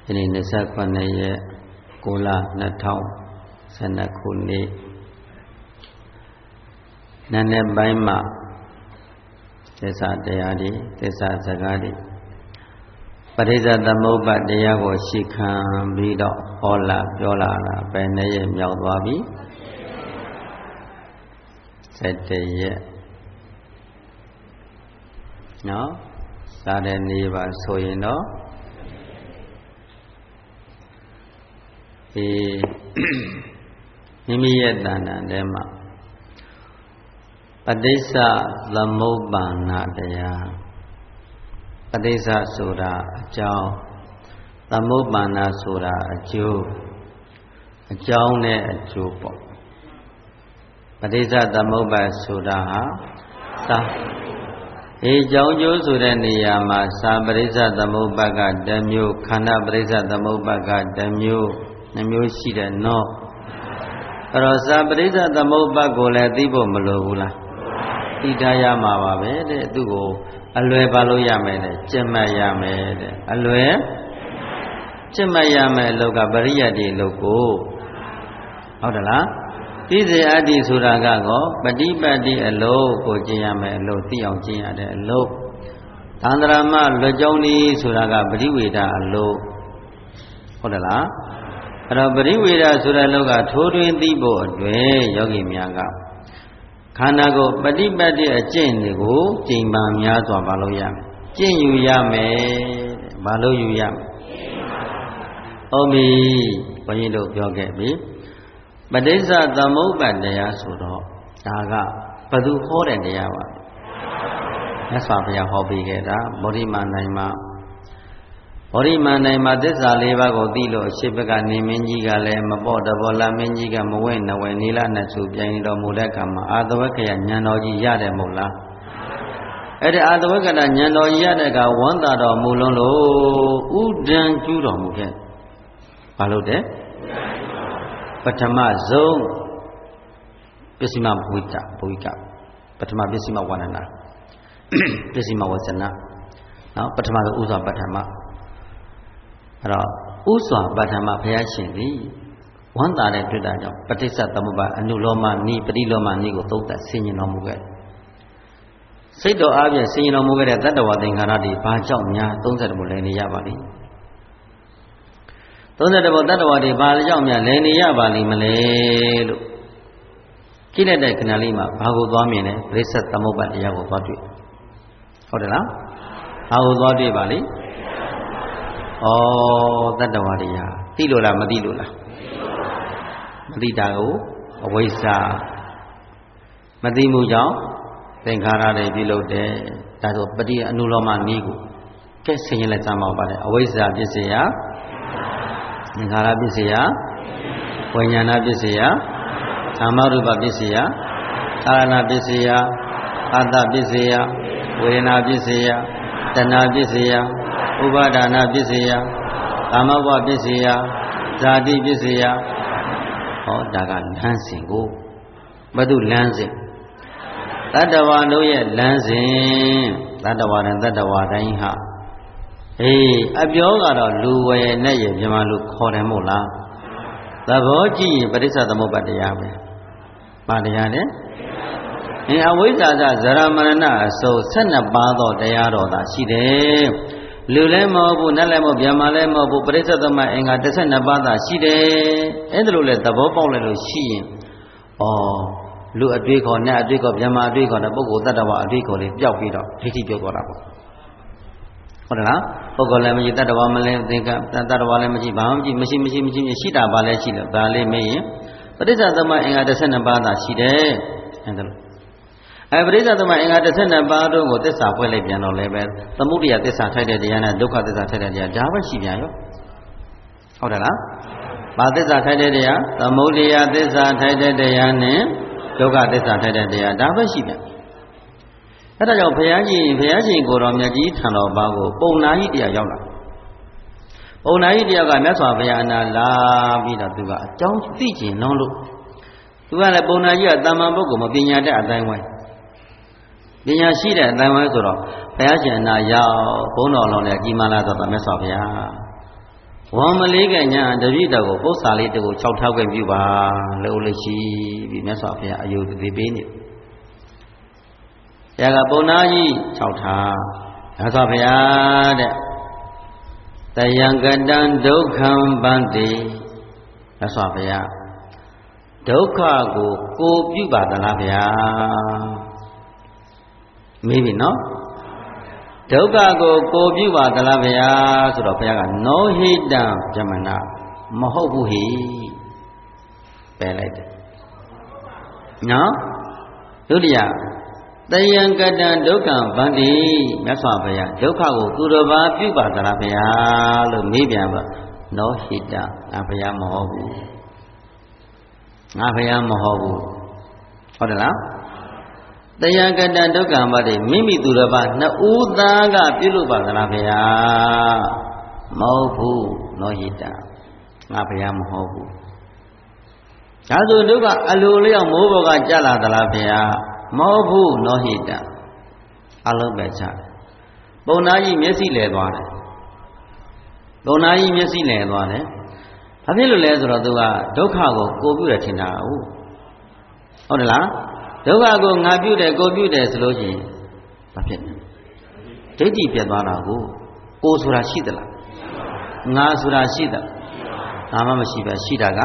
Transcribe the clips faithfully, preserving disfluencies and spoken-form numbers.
ဒီနေ့နှစ်ဆက်ခွနဲ့ရက်ကိုလနှစ်ထောင်ဆယ်နှစ်ခုနှစ်နန်းနဲ့ပိုင်းမှာသစ္စာတရားတွေသစ္စာစကားတွေပရိစ္ဆေသမုပ္ပါတရားကိုရှေ့ခံပြီးတော့ဟောလာပြောလာတာပဲနဲ့ရမြောက်သွားပြီစက်တရက်နော်စားတဲ့နေ့ပါဆိုရင်တော့ဒီမိမိရဲ့တဏ္ဍာထဲမှာပဋိစ္စသမုပ္ပါဏတရားပဋိစ္စဆိုတာအကြောင်းသမုပ္ပါဏဆိုတာအကျိုးအကြောင်းနဲ့အကျိုးပေါ့ပဋိစ္စသမုပ္ပါဆိုတာဟာသာဒီကြောင်းကျိုးဆိုတဲ့နေရာမှာသာပရိစ္ဆသမုပ္ပါကတစ်မျိုးခန္ဓာပရိစ္ဆသမုပ္ပါကတစ်မျိုးနှမျိုးရှိတယ်နော်အဲ့တော့သာပရိစ္ဆသမုပ္ပါကိုလည်းသိဖို့မလိုဘူးလားသိထားရမှာပါပဲတဲ့သူ့ကိုအလွယ်ပါလို့ရမယ်တဲ့ကျင့်မှတ်ရမယ်တဲ့အလွယ်ကျင့်မှတ်ရမယ်အလုပ်ကပရိယတ်ဒီအလုပ်ကိုဟုတ်တယ်လားသိစေအတ္တိဆိုတာကောပฏิပတ်တိအလုပ်ကိုကျင့်ရမယ်အလုပ်သိအောင်ကျင့်ရတဲ့အလုပ်သန္တရာမလွတ်ကြောင်းဤဆိုတာကပရိဝေဒအလုပ်ဟုတ်တယ်လားအဲ့တော့ပရိဝေဒဆိုတဲ့အလုပ်ကထိုးထွင်းသိဖို့အတွက်ယောဂီများကခန္ဓာကိုပฏิပတ်တိအကျင့်တွေကိုကျင့်ပါများစွာမလုပ်ရမယ်ကျင့်ယူရမယ်တဲ့မလုပ်ယူရမယ်ဟုတ်ပြီဘုန်းကြီးတို့ပြောခဲ့ပြီပဋိစ္စသမုပ္ပါတရားဆိုတော့ဒါကဘယ်သူဟောတဲ့တရားပါမြတ်စွာဘုရားဟောပေးခဲ့တာဗောဓိမာနိုင်မှာဗောဓိမာနိုင်မှာသစ္စာလေးပါးကိုသိလို့ရှစ်ဘက်ကနေမင်းကြီးကလည်းမပေါ့တဘောလာမင်းကြီးကမဝဲနဝဲနေလာနဲ့ဆိုပြိုင်တော်မူတဲ့အခါမှာအာသဝက္ခယဉာဏ်တော်ကြီးရတယ်မဟုတ်လားအဲ့ဒီအာသဝက္ခယဉာဏ်တော်ကြီးရတဲ့အခါဝန္တာတော်မူလုံးလို့ဥဒံကျူးတော်မူခဲ့ဘာလို့တဲ့ပထမဆုံးပစ္စည်းမဘုဒ္ဓဘုဒ္ဓပထမပစ္စည်းမဝန္ဒနာပစ္စည်းမဝဇနာနော်ပထမဆုံးဥစွာပထမအဲ့တော့ဥစွာပထမဘုရားရှင်သည်ဝန္တာတဲ့တွေ့တာကြောင့်ပဋိစ္စသမုပ္ပါအနုလောမနိပရိလောမနိကိုသုံးသပ်ဆင်ញင်တော်မူခဲ့စိတ်တော်အားဖြင့်ဆင်ញင်တော်မူခဲ့တဲ့တတ္တဝသင်္ခါရတွေဘာကြောင့်များသုံးသပ်တယ်လို့လည်းနေရပါလိမ့်သုံးသတ္တဘောတတ္တဝါတွေဘာကြောင့်များလည်နေရပါလိမ့်မလဲလို့ကြည့်လိုက်တဲ့ခဏလေးမှာဘာကိုသွားမြင်လဲပရိစ္ဆေသမုပ္ပါတရားကိုသွားတွေ့ဟုတ်တယ်လားဘာကိုသွားတွေ့ပါလိမ့်ဩတတ္တဝါတွေဟာသိလို့လားမသိလို့လားမသိတာကိုအဝိဇ္ဇာမသိမှုကြောင့်သင်္ခါရတွေပြုလုပ်တယ်ဒါဆိုပฏิအနုလောမနည်းကိုကဲဆင်ရင်လည်းစမ်းပါပါလေအဝိဇ္ဇာပစ္စယသင်္ခါရပစ္စယဝိညာဏပစ္စယကာမရူပပစ္စယသာရဏပစ္စယအတ္တပစ္စယဝေဒနာပစ္စယတဏှာပစ္စယဥပါဒနာပစ္စယကာမဘဝပစ္စယဇာတိပစ္စယဟောဒါကလမ်းစဉ်ကိုဘယ်သူလမ်းစဉ်တတ္တဝါတို့ရဲ့လမ်းစဉ်တတ္တဝါနဲ့တတ္တဝါတိုင်းဟာအေးအပြောကတော့လူဝယ်နဲ့ရမြမလူခေါ်တယ်မို့လားသဘောကြည့်ရင်ပဋိစ္စသမုပ္ပါတရားပဲဘာတရားလဲအင်းအဝိဇ္ဇာဇဇရမရဏအစိုး၁၂ပါးသောတရားတော်သာရှိတယ်လူလည်းမဟုတ်ဘူးနတ်လည်းမဟုတ်ဗျမလည်းမဟုတ်ဘူးပဋိစ္စသမအင်္ဂါ၁၂ပါးသာရှိတယ်အဲ့ဒါလို့လေသဘောပေါက်လိုက်လို့ရှိရင်ဩလူအတွေ့ခေါ်နတ်အတွေ့ခေါ်ဗျမအတွေ့ခေါ်တဲ့ပုဂ္ဂိုလ်တ attva အတွေ့ခေါ်လေးပျောက်ပြီးတော့ဒိဋ္ဌိပြောသွားတာပေါ့ဟုတ်တယ်လားပုဂ္ဂိုလ်လည်းမရှိတ attva မလည်းသင်္ကတ attva လည်းမရှိဘာမှမရှိမရှိမရှိမရှိရှိတာပါလဲရှိလို့ဒါလေးမေးရင်ပဋိစ္စသမအင်္ဂါ၁၂ပါးသာရှိတယ်အဲ့ဒါလို့အဲပရိစ္ဆေသမအင်္ဂါ၁၂ပါးတို့ကိုသစ္စာဖွဲ့လိုက်ပြန်တော့လည်းပဲသမုဒိယသစ္စာထိုက်တဲ့တရားနဲ့ဒုက္ခသစ္စာထိုက်တဲ့တရားဒါပဲရှိပြန်ရောဟုတ်တယ်လားဘာသစ္စာထိုက်တဲ့တရားသမုဒိယသစ္စာထိုက်တဲ့တရားနဲ့ဒုက္ခသစ္စာထိုက်တဲ့တရားဒါပဲရှိပြန်အဲဒါကြောင့်ဘုရားကြီးဘုရားရှင်ကိုယ်တော်မြတ်ကြီးထံတော်ဘာကိုပုံနာကြီးတရားရောက်လာပုံနာကြီးတရားကမြတ်စွာဘုရားအနာလာပြီးတော့သူကအကြောင်းသိကျင်လုံးလို့သူကလည်းပုံနာကြီးကတမ္မာပုဂ္ဂိုလ်မပညာတတ်အတိုင်းဝိုင်းပညာရှိတဲ့အတိုင်းဝိုင်းဆိုတော့ဘုရားရှင်အနာရောက်ဘုန်းတော်လုံးလည်းကြီးမားလာတော့မြတ်စွာဘုရားဝံမလေးကညာတပည့်တော်ကိုပု္ပ္ပာလေးတကူ၆ထောက်ခွင့်ပြုပါလို့လို့ရှိပြီးမြတ်စွာဘုရားအယုဒတိပေးနေဘုရားကပုံနာကြီး၆ထားမြတ်စွာဘုရားတဲ့တယံကတံဒုက္ခံဗန္တိမြတ်စွာဘုရားဒုက္ခကိုကိုပြုပါသလားဗျာမေးပြီနော်ဒုက္ခကိုကိုပြုပါသလားဗျာဆိုတော့ဘုရားကနောဟိတံဇမနာမဟုတ်ဘူးဟိပယ်လိုက်တယ်နော်ဒုတိယတယံကတံဒုက္ခံဗန္တိမြတ်စွာဘုရားဒုက္ခကိုသူတော်ဘာပြုပါသလားဗျာလို့မေးပြန်ပါနောဟိတံငါဘုရားမဟုတ်ဘူးငါဘုရားမဟုတ်ဘူးဟုတ်တယ်လားတယံကတံဒုက္ခံဗန္တိမိမိသူတော်ဘာနှစ်ဦးသားကပြုလို့ပါသလားဘုရားမဟုတ်ဘူးနောဟိတံငါဘုရားမဟုတ်ဘူးဒါဆိုဒုက္ခအလိုလျောက်မိုးဘောကကြလာသလားဘုရားမဟုတ်ဘူးနောဟိတအလုံးပဲချတယ်ပုံနာကြီးမျက်စိလဲသွားတယ်ပုံနာကြီးမျက်စိလဲသွားတယ်ဘာဖြစ်လို့လဲဆိုတော့သူကဒုက္ခကိုကိုပြုတယ်ထင်တာဟုတ်ဟုတ်တယ်လားဒုက္ခကိုငါပြုတယ်ကိုပြုတယ်ဆိုလို့ရှိရင်ဘာဖြစ်လဲဒိဋ္ဌိပြတ်သွားတာကိုကိုဆိုတာရှိသလားငါဆိုတာရှိသလားငါမှမရှိပဲရှိတာက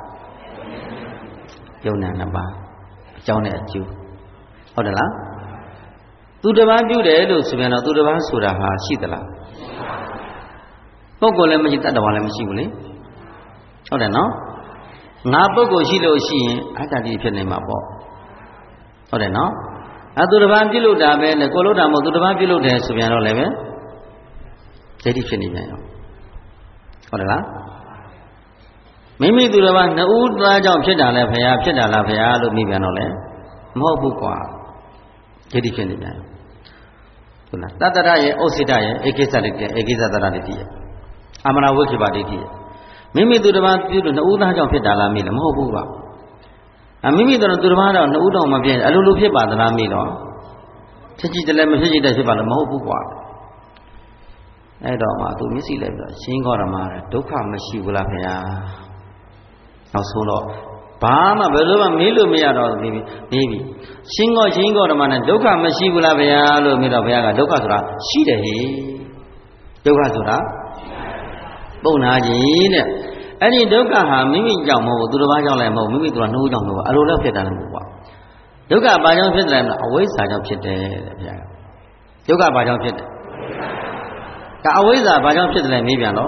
ယုံနာနှစ်ပါးအကြောင်းနဲ့အကျိုးဟုတ်တယ်လားသူတစ်ပါးပြုတယ်လို့ဆိုပြန်တော့သူတစ်ပါးဆိုတာဟာရှိသလားပုဂ္ဂိုလ်လည်းမရှိတတ္တဝါလည်းမရှိဘူးလေဟုတ်တယ်နော်ငါပုဂ္ဂိုလ်ရှိလို့ရှိရင်အတ္တတိဖြစ်နေမှာပေါ့ဟုတ်တယ်နော်အဲသူတစ်ပါးပြုလို့တာပဲလေကိုလို့တာမဟုတ်သူတစ်ပါးပြုလို့တယ်ဆိုပြန်တော့လည်းပဲဒိဋ္ဌိဖြစ်နေပြန်ရောဟုတ်တယ်လားမိမိသူတစ်ပါးနှစ်ဦးသားကြောင့်ဖြစ်တာလဲဘုရားဖြစ်တာလားဘုရားလို့မိပြန်တော့လေမဟုတ်ဘူးကွာဒိဋ္ဌိဖြစ်နေပြန်ဟုတ်လားတတ္တရရဲ့ဩစိတရဲ့ဧကိစ္စလိတဲ့ဧကိစ္စတရလိတိရဲ့အမနာဝိခေပဒိဋ္ဌိရဲ့မိမိသူတစ်ပါးပြုလို့နှစ်ဦးသားကြောင့်ဖြစ်တာလားမိလဲမဟုတ်ဘူးကွာအမိမိတို့သူတစ်ပါးတော့နှစ်ဦးတော့မဖြစ်အလိုလိုဖြစ်ပါသလားမိတော့ဖြစ်ကြည့်တယ်လည်းမဖြစ်ကြည့်တယ်ဖြစ်ပါလို့မဟုတ်ဘူးကွာအဲ့တော့မှသူမျက်စိလိုက်ပြီးတော့ရှင်းခေါ်ရမှာဒုက္ခမရှိဘူးလားခင်ဗျာနောက်ဆုံးတော့ဘာမှဘယ်လိုမှမေးလို့မရတော့ဘူးပြီးပြီးပြီရှင်းခေါ်ရှင်းခေါ်ရမှာနဲ့ဒုက္ခမရှိဘူးလားဗျာလို့မေးတော့ဘုရားကဒုက္ခဆိုတာရှိတယ်ဟေဒုက္ခဆိုတာပုံနာကြီးတဲ့အဲ့ဒီဒုက္ခဟာမိမိကြောင့်မဟုတ်ဘူးသူတစ်ပါးကြောင့်လည်းမဟုတ်မိမိသူကနှိုးကြောင့်မဟုတ်ဘူးအလိုလည်းဖြစ်တာလည်းမဟုတ်ပါဘူးဒုက္ခဘာကြောင့်ဖြစ်တယ်လဲအဝိဇ္ဇာကြောင့်ဖြစ်တယ်တဲ့ဗျာဒုက္ခဘာကြောင့်ဖြစ်တယ်ဒါအဝိဇ္ဇာဘာကြောင့်ဖြစ်တယ်လဲမေးပြန်တော့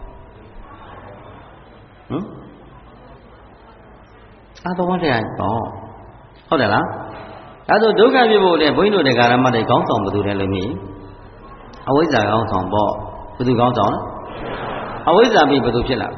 ဟမ်အာသဝတရားပေါ့ဟုတ်တယ်လားဒါဆိုဒုက္ခဖြစ်ဖို့လေဘုန်းကြီးတို့တရားဓမ္မတွေခေါင်းဆောင်ဘယ်သူလဲလို့မေးအဝိဇ္ဇာခေါင်းဆောင်ပေါ့ဘယ်သူခေါင်းဆောင်လဲအဝိဇ္ဇာပြီးဘယ်သူဖြစ်လာ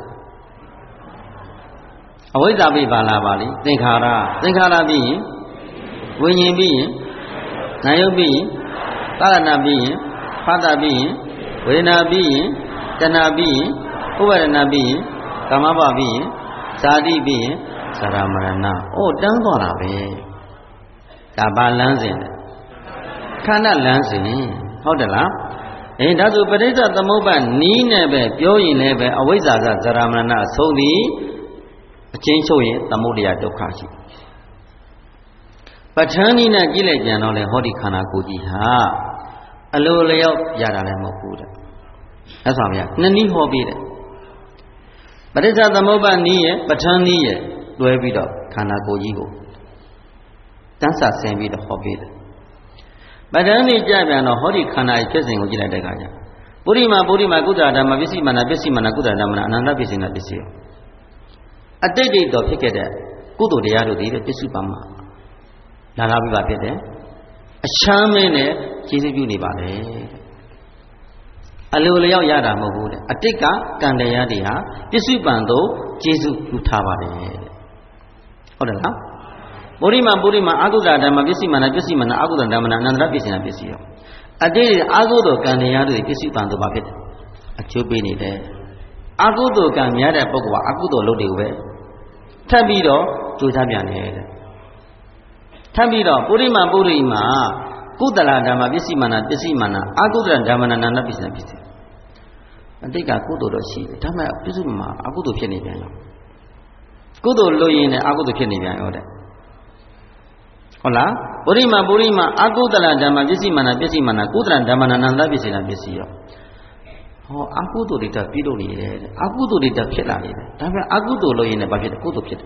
အဝိဇ္ဇာပြီးပါလာပါလိသင်္ခါရသင်္ခါရပြီးရင်ဝိညာဉ်ပြီးရင်နာယုတ်ပြီးရင်သာရဏပြီးရင်ဖသပြီးရင်ဝေဒနာပြီးရင်တဏှာပြီးရင်ဥပါဒနာပြီးရင်ကာမဘပြီးရင်ဇာတိပြီးရင်ဇရာမရဏအိုးတန်းသွားတာပဲဒါဘာလမ်းစဉ်လဲခန္ဓာလမ်းစဉ်ဟုတ်တယ်လားအဲဒါဆိုပဋိစ္စသမုပ္ပါနီးနဲ့ပဲပြောရင်လည်းပဲအဝိဇ္ဇာကဇရာမရဏအဆုံးသည်အချင်းချုပ်ရင်သမုဒယဒုက္ခရှိပဋ္ဌာန်းနည်းနဲ့ကြည့်လိုက်ကြတော့လေဟောဒီခန္ဓာကိုယ်ကြီးဟာအလိုလျောက်ရတာလည်းမဟုတ်ဘူးတဲ့အဲ့ဆိုဗျာနှစ်နည်းဟောပြီးတယ်ပဋိစ္စသမုပ္ပါနီးရဲ့ပဋ္ဌာန်းနည်းရဲ့တွဲပြီးတော့ခန္ဓာကိုယ်ကြီးကိုတန်းဆဆင်ပြီးတော့ဟောပြီးတယ်ပဋ္ဌာန်းနည်းကြပြန်တော့ဟောဒီခန္ဓာရဲ့ဖြစ်စဉ်ကိုကြည့်လိုက်တဲ့အခါကျပုရိမာပုရိမာကုသဓမ္မပစ္စည်းမနာပစ္စည်းမနာကုသဓမ္မနာအနန္တပစ္စည်းနာပစ္စည်းအတိတ်တိတ်တော်ဖြစ်ခဲ့တဲ့ကုသိုလ်တရားတို့ဒီပစ္စုပန်မှာလာလာပြီးပါဖြစ်တယ်အချမ်းမင်းနဲ့ကျေးဇူးပြုနေပါလေအလိုလျောက်ရတာမဟုတ်ဘူးတဲ့အတိတ်ကကံတရားတွေဟာပစ္စုပန်တို့ကျေးဇူးပြုထားပါတယ်ဟုတ်တယ်လားပုရိမာပုရိမာအကုသဓမ္မပစ္စည်းမနာပစ္စည်းမနာအကုသဓမ္မနာအနန္တပစ္စည်းနာပစ္စည်းရောအတိတ်အာဟုသောကံတရားတွေပစ္စုပန်တို့ပါဖြစ်တယ်အကျိုးပေးနေတယ်အကုသိုလ်ကံများတဲ့ပုဂ္ဂိုလ်ကအကုသိုလ်လုပ်တွေကိုပဲထပ်ပြီးတော့ကြိုးစားပြန်တယ်တဲ့ထပ်ပြီးတော့ပုရိမာပုရိမာကုသလဓမ္မပစ္စည်းမနာပစ္စည်းမနာအကုသလဓမ္မနာနာပစ္စည်းပစ္စည်းအတိတ်ကကုသိုလ်တော့ရှိတယ်ဒါပေမဲ့ပြစ္ဆုတ်မှာအကုသိုလ်ဖြစ်နေပြန်ရောကုသိုလ်လို့ရင်လည်းအကုသိုလ်ဖြစ်နေပြန်ရောတဲ့ဟုတ်လားပုရိမာပုရိမာအကုသလဓမ္မပစ္စည်းမာနပစ္စည်းမာနကုသလဓမ္မနာနန္တပစ္စည်းနာပစ္စည်းရောဟောအကုသိုလ်တွေတက်ပြီးလို့နေတယ်အကုသိုလ်တွေတက်ဖြစ်လာနေတယ်ဒါပေမဲ့အကုသိုလ်လို့ရင်လည်းဘာဖြစ်လဲကုသိုလ်ဖြစ်တယ်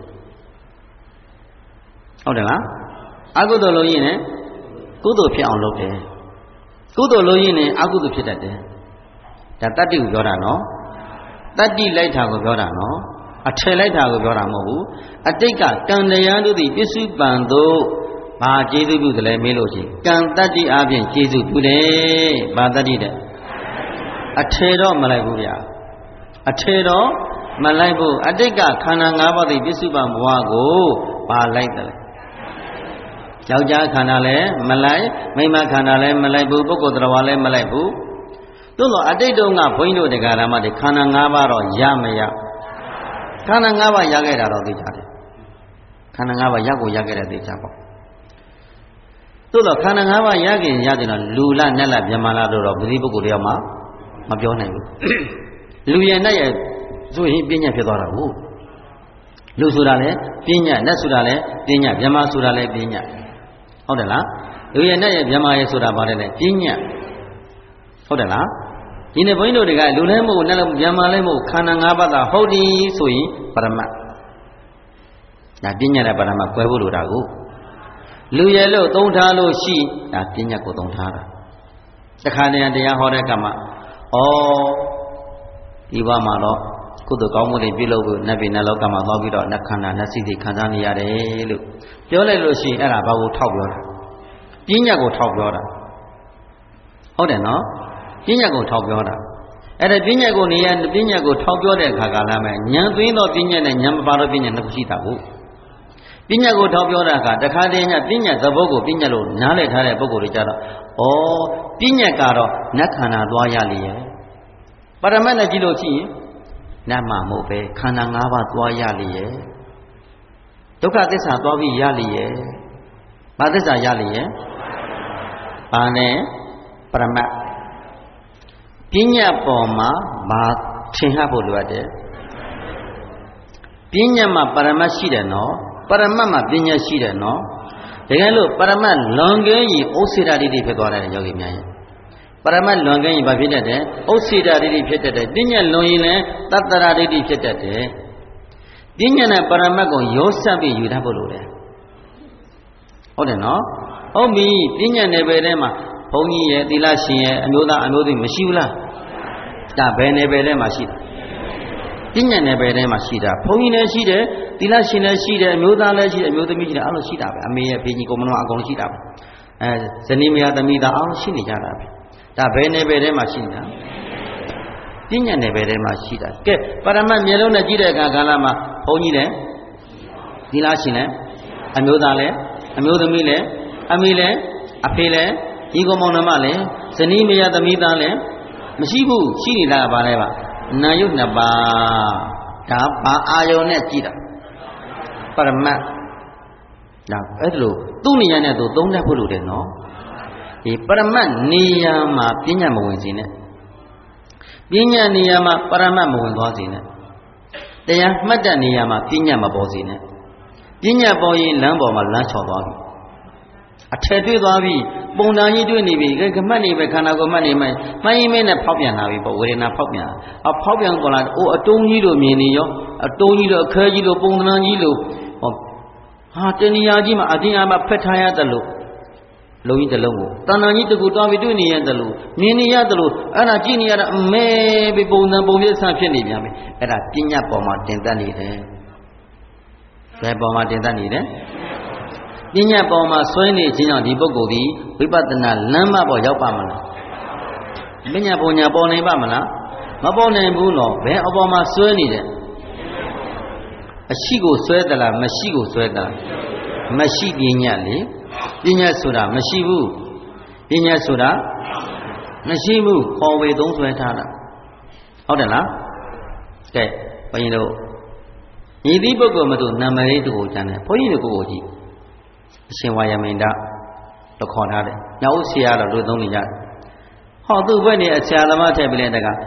ဟုတ်တယ်လားအကုသိုလ်လို့ရင်လည်းကုသိုလ်ဖြစ်အောင်လုပ်တယ်ကုသိုလ်လို့ရင်လည်းအကုသိုလ်ဖြစ်တတ်တယ်ဒါတတ္တိကိုပြောတာနော်တတ္တိလိုက်တာကိုပြောတာနော်အထယ်လိုက်တာကိုပြောတာမဟုတ်ဘူးအတိတ်ကကံတရားတို့သည်ပစ္စုပန်တို့ဘာကျေးဇူးပြုတယ်လဲမေးလို့ရှိရင်ကံတတ္တိအပြင်ကျေးဇူးပြုတယ်ဘာတတ္တိတဲ့အထယ်တော့မလိုက်ဘူးဗျာအထယ်တော့မလိုက်ဘူးအတိတ်ကခန္ဓာ၅ပါးသည်ပစ္စုပန်ဘဝကိုဘာလိုက်တယ်လဲယောက်ျားခန္ဓာလည်းမလိုက်မိန်းမခန္ဓာလည်းမလိုက်ဘူးပုဂ္ဂိုလ်တော်လည်းမလိုက်ဘူးသို့တော့အတိတ်တုန်းကဘုန်းကြီးတို့တရားဓမ္မတွေခန္ဓာ၅ပါးတော့ရမရခန္ဓာ၅ပါးရခဲ့တာတော့သိကြတယ်ခန္ဓာ၅ပါးရကိုရခဲ့တဲ့သိကြပေါ့သို့တော့ခန္ဓာ၅ပါးရခင်ရတဲ့တော့လူလားနတ်လားမြမလားတို့တော့ဘုရားပုဂ္ဂိုလ်တယောက်မှမပြောနိုင်ဘူးလူရဲ့နတ်ရဲ့ဆိုရင်ပညာဖြစ်သွားတာဟုတ်လူဆိုတာလည်းပညာနတ်ဆိုတာလည်းပညာမြမဆိုတာလည်းပညာဟုတ်တယ်လားလူရဲ့နတ်ရဲ့မြမရဲ့ဆိုတာဘာလဲလဲပညာဟုတ်တယ်လားဒီနေ့ဘုန်းကြီးတို့တွေကလူလည်းမဟုတ်နတ်လည်းမြမလည်းမဟုတ်ခန္ဓာ၅ပါးသာဟုတ်ဒီဆိုရင်ပရမတ်ဒါပညာနဲ့ပရမတ်ကွဲဖို့လိုတာကိုလူရဲ့လို့သုံးထားလို့ရှိဒါပညာကိုသုံးထားတာတခါတည်းတရားဟောတဲ့ကမှာဩဒီဘမှာတော့ကုသိုလ်ကောင်းမှုတွေပြုလုပ်ဖို့နတ်ပြည်နတ်လောကမှာသွားပြီးတော့နတ်ခန္ဓာနတ်စိတ်တွေခံစားနေရတယ်လို့ပြောလိုက်လို့ရှိရင်အဲ့ဒါဘာကိုထောက်ပြောတာပညာကိုထောက်ပြောတာဟုတ်တယ်နော်ပညာကိုထောက်ပြောတာအဲ့ဒါပညာကိုနေရပညာကိုထောက်ပြောတဲ့အခါကလည်းဉာဏ်သွင်းသောပညာနဲ့ဉာဏ်မပါသောပညာနှစ်ခုရှိတာကိုပညာကိုထောက်ပြောတာကတခါတည်းညပညာသဘောကိုပညာလို့နားလည်ထားတဲ့ပုဂ္ဂိုလ်တွေကြတော့ဩပညာကတော့နတ်ခန္ဓာသွားရလေရဲ့ပရမတ်နဲ့ကြည့်လို့ရှိရင်နတ်မှာမဟုတ်ပဲခန္ဓာ၅ပါးသွားရလေရဲ့ဒုက္ခသစ္စာသွားပြီးရလေရဲ့ဘာသစ္စာရလေရဲ့ဘာနဲ့ပရမတ်ပညာပေါ်မှာဘာထင်ဟပ်ဖို့လိုအပ်တယ်ပညာမှာပရမတ်ရှိတယ်နော်ပရမတ်မှာပညာရှိတယ်နော်တကယ်လို့ပရမတ်လွန်ကဲရင်ဥစ္စေတတိတိဖြစ်သွားတယ်ယောဂီများရဲ့ပရမတ်လွန်ကဲရင်ဘာဖြစ်တတ်တယ်ဥစ္စေတတိတိဖြစ်တတ်တယ်ပညာလွန်ရင်လည်းတတ္တရာတိတိဖြစ်တတ်တယ်ပညာနဲ့ပရမတ်ကိုရောစပ်ပြီးယူတတ်ဖို့လိုတယ်ဟုတ်တယ်နော်ဟုတ်ပြီပညာနယ်ပယ်ထဲမှာဘုန်းကြီးရဲ့သီလရှင်ရဲ့အမျိုးသားအမျိုးသမီးမရှိဘူးလားဒါဘယ်နယ်ပယ်ထဲမှာရှိတာပညာနယ်ပယ်ထဲမှာရှိတာဘုန်းကြီးလည်းရှိတယ်သီလရှင်လည်းရှိတယ်အမျိုးသားလည်းရှိတယ်အမျိုးသမီးရှိတယ်အားလုံးရှိတာပဲအမေရဲ့ဖေကြီးကိုမနောအကုန်လုံးရှိတာပဲအဲဇနီးမယားသမီးသားအားလုံးရှိနေကြတာပဲဒါဘယ်နယ်ပယ်ထဲမှာရှိနေတာပညာနယ်ပယ်ထဲမှာရှိတာကဲပရမတ်မျိုးလုံးနဲ့ကြည့်တဲ့အခါကာလမှာဘုန်းကြီးလည်းသီလရှင်လည်းအမျိုးသားလည်းအမျိုးသမီးလည်းအမေလည်းအဖေလည်းဒီကောင်မောင်နှမလည်းဇနီးမယားသမီးသားလည်းမရှိဘူးရှိနေတာကဘာလဲပါနာယုနှစ်ပါးဒါဘာအာယုံနဲ့ကြည့်တာပရမတ်ဒါအဲ့ဒါလို့သူ့နေရာနဲ့သူသုံးတတ်ဖို့လိုတယ်နော်ဒီပရမတ်နေရာမှာပညာမဝင်စေနဲ့ပညာနေရာမှာပရမတ်မဝင်သွားစေနဲ့တရားမှတ်တဲ့နေရာမှာပညာမပေါ်စေနဲ့ပညာပေါ်ရင်လမ်းပေါ်မှာလမ်းချော်သွားပြီအထက်တွေ့သွားပြီပုံတန်ကြီးတွေ့နေပြီကမတ်နေပဲခန္ဓာကိုယ်မှတ်နေမှမှန်ရင်မဲနဲ့ဖောက်ပြန်လာပြီပေါ့ဝေဒနာဖောက်ပြန်အဖောက်ပြန်သွားလာအိုးအတုံးကြီးလိုမြင်နေရောအတုံးကြီးလိုအခဲကြီးလိုပုံတန်ကြီးလိုဟောဟာတဏှာကြီးမှာအတင်းအမှဖက်ထားရတယ်လို့လုံးကြီးတစ်လုံးကိုတဏှာကြီးတကူသွားပြီးတွေ့နေရတယ်လို့မြင်နေရတယ်လို့အဲ့ဒါကြည့်နေရတာအမဲပဲပုံတန်ပုံပြဆန်းဖြစ်နေပြန်ပြီအဲ့ဒါပညာပေါ်မှာတင်တတ်နေတယ်ဘယ်ပေါ်မှာတင်တတ်နေတယ်ပညာပေါ်မှာဆွဲနေခြင်းကြောင့်ဒီပုဂ္ဂိုလ်ဒီဝိပဿနာလမ်းမပေါ်ရောက်ပါမလားပညာပုံညာပေါ်နိုင်ပါမလားမပေါ်နိုင်ဘူးတော့ဘယ်အပေါ်မှာဆွဲနေတယ်အရှိကိုဆွဲသလားမရှိကိုဆွဲသလားမရှိပညာလေပညာဆိုတာမရှိဘူးပညာဆိုတာမရှိဘူးခေါ်ဝေသုံးဆွဲထားတာဟုတ်တယ်လားကဲဘုန်းကြီးတို့ညီတိပုဂ္ဂိုလ်မတို့နာမည်လေးတစ်ခုကျန်တယ်ဘုန်းကြီးတို့ကိုယ်ကိုကြည့်အရှင်ဝါယမိန်တလို့ခေါ်ထားတယ်။ညောင်ဆရာတော့လူသုံးနေကြတယ်။ဟောသူ့ဘက်နေအဆရာသမားထည့်ပြီးလဲတကဟ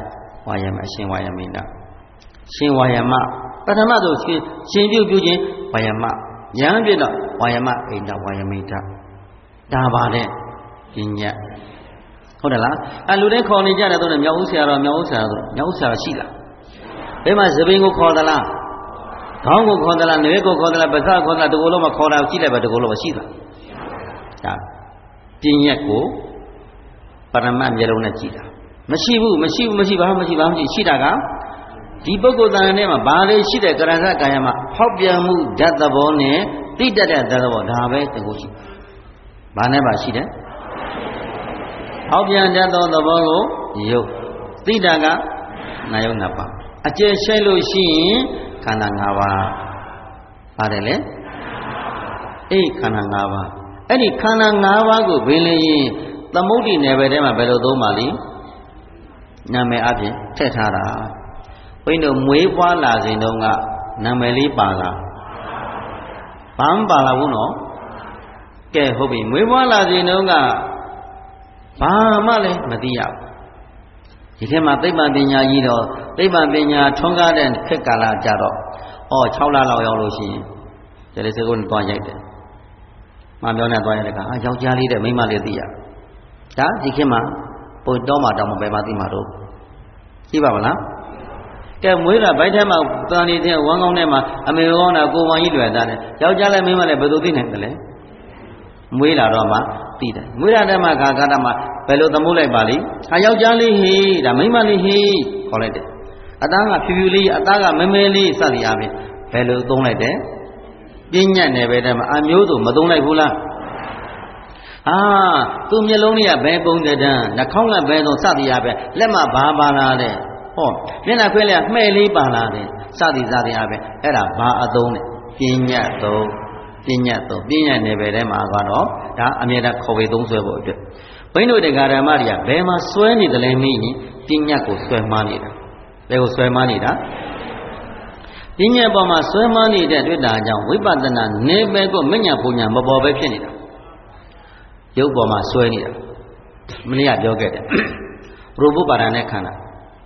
ဝါယမအရှင်ဝါယမိတာရှင်ဝါယမပထမဆိုရှင်ရှင်ပြုပြုခြင်းဝါယမဉာဏ်ပြတော့ဝါယမအိန္ဒဝါယမိတာဒါပါတဲ့ပညာဟုတ်တယ်လားအလူတိုင်းခေါ်နေကြတယ်ဆိုတော့မြောက်ဦးဆရာတော်မြောက်ဦးဆရာတော်မြောက်ဦးဆရာရှိလားဘယ်မှာသပင်ကိုခေါ်သလားခေါင်းကိုခေါ်သလားနွေကိုခေါ်သလားပါးစပ်ခေါ်သလားတကူလုံးမခေါ်တာကြည့်လိုက်ပါတကူလုံးမရှိလားဒါပညာကိုပရမတ်မျက်လုံးနဲ့ကြည့်တာမရှိဘူးမရှိဘူးမရှိဘာမှမရှိဘာမှမရှိရှိတာကဒီပုဂ္ဂိုလ်တန်ထဲမှာဘာလေးရှိတဲ့ကရဏကာယမှာဖောက်ပြန်မှုဓာတ်သဘောနဲ့တိတတ်တဲ့ဓာတ်သဘောဒါပဲတကူရှိဘာနဲ့ပါရှိတယ်ဖောက်ပြန်တတ်သောသဘောကိုယုတ်တိတတ်ကနာယုတ်နှစ်ပါးအကျယ်ရှိလို့ရှိရင်ခန္ဓာ၅ပါးပါတယ်လေအေးခန္ဓာ၅ပါးအဲ့ဒီခန္ဓာ၅ပါးကိုဘယ်လျင်သမုဒ္ဒိနယ်ပယ်ထဲမှာဘယ်လိုသုံးပါလိနာမည်အပြင်ထည့်ထားတာဘုန်းကြီးတို့မွေးဖွားလာစဉ်တုန်းကနာမည်လေးပါလားဘာမှပါလာဘူးနော်ကဲဟုတ်ပြီမွေးဖွားလာစဉ်တုန်းကဘာမှလည်းမသိရဘူးဒီထဲမှာသိပ္ပံပညာကြီးတော့သိပ္ပံပညာထွန်းကားတဲ့ခေတ်ကာလကြတော့အော်၆လလောက်ရောက်လို့ရှိရင်ဒါလေးစကုန်းတွားရိုက်တယ်မပြောနဲ့တွားရိုက်တဲ့ကအာယောက်ျားလေးတဲ့မိန်းမလေးသိရဒါဒီခေတ်မှာပို့တော့မှတောင်းမပဲမသိမှာတော့သိပါမလားကဲမွေးတာဘိုက်ထဲမှာတန်နေတဲ့ဝမ်းကောင်းထဲမှာအမေကောင်းတာကိုဝမ်းကြီးလွယ်သားတယ်ယောက်ျားလည်းမိန်းမလည်းဘယ်သူသိနိုင်တယ်လဲမွေးလာတော့မှသိတယ်မွေးလာတဲ့မှာခါကားတာမှာဘယ်လိုသမုတ်လိုက်ပါလိဟာယောက်ျားလေးဟေးဒါမိန်းမလေးဟေးခေါ်လိုက်တယ်အသားကဖြူဖြူလေးအသားကမဲမဲလေးစသည်အားဖြင့်ဘယ်လိုသုံးလိုက်တယ်ပညာနယ်ပဲတဲ့မှာအမျိုးစုမသုံးလိုက်ဘူးလားအာသူ့မျက်လုံးလေးကဘယ်ပုံတည်းတန်းနှာခေါင်းကဘယ်ဆုံးစသည်အားဖြင့်လက်မဘာပါလာတဲ့ဟောမျက်နှာခွဲလေးကမှဲ့လေးပါလာတယ်စသည်စသည်အားဖြင့်အဲ့ဒါဘာအသုံးလဲပညာသုံးပညာသုံးပညာနယ်ပဲထဲမှာကတော့ဒါအမြဲတမ်းခေါ်ဝေသုံးဆွဲဖို့အတွက်ဘိန်းတို့တရားဓမ္မတွေကဘယ်မှာဆွဲနေတယ်လဲမိရင်ပညာကိုဆွဲမှားနေတာဘယ်ကိုဆွဲမှားနေတာပညာပေါ်မှာဆွဲမှားနေတဲ့တွေ့တာကြောင့်ဝိပဿနာနေပဲကိုမညာပူညာမပေါ်ပဲဖြစ်နေတာရုပ်ပေါ်မှာဆွဲနေတာမနေ့ကပြောခဲ့တယ်ရူပပါဒနဲ့ခန္ဓာ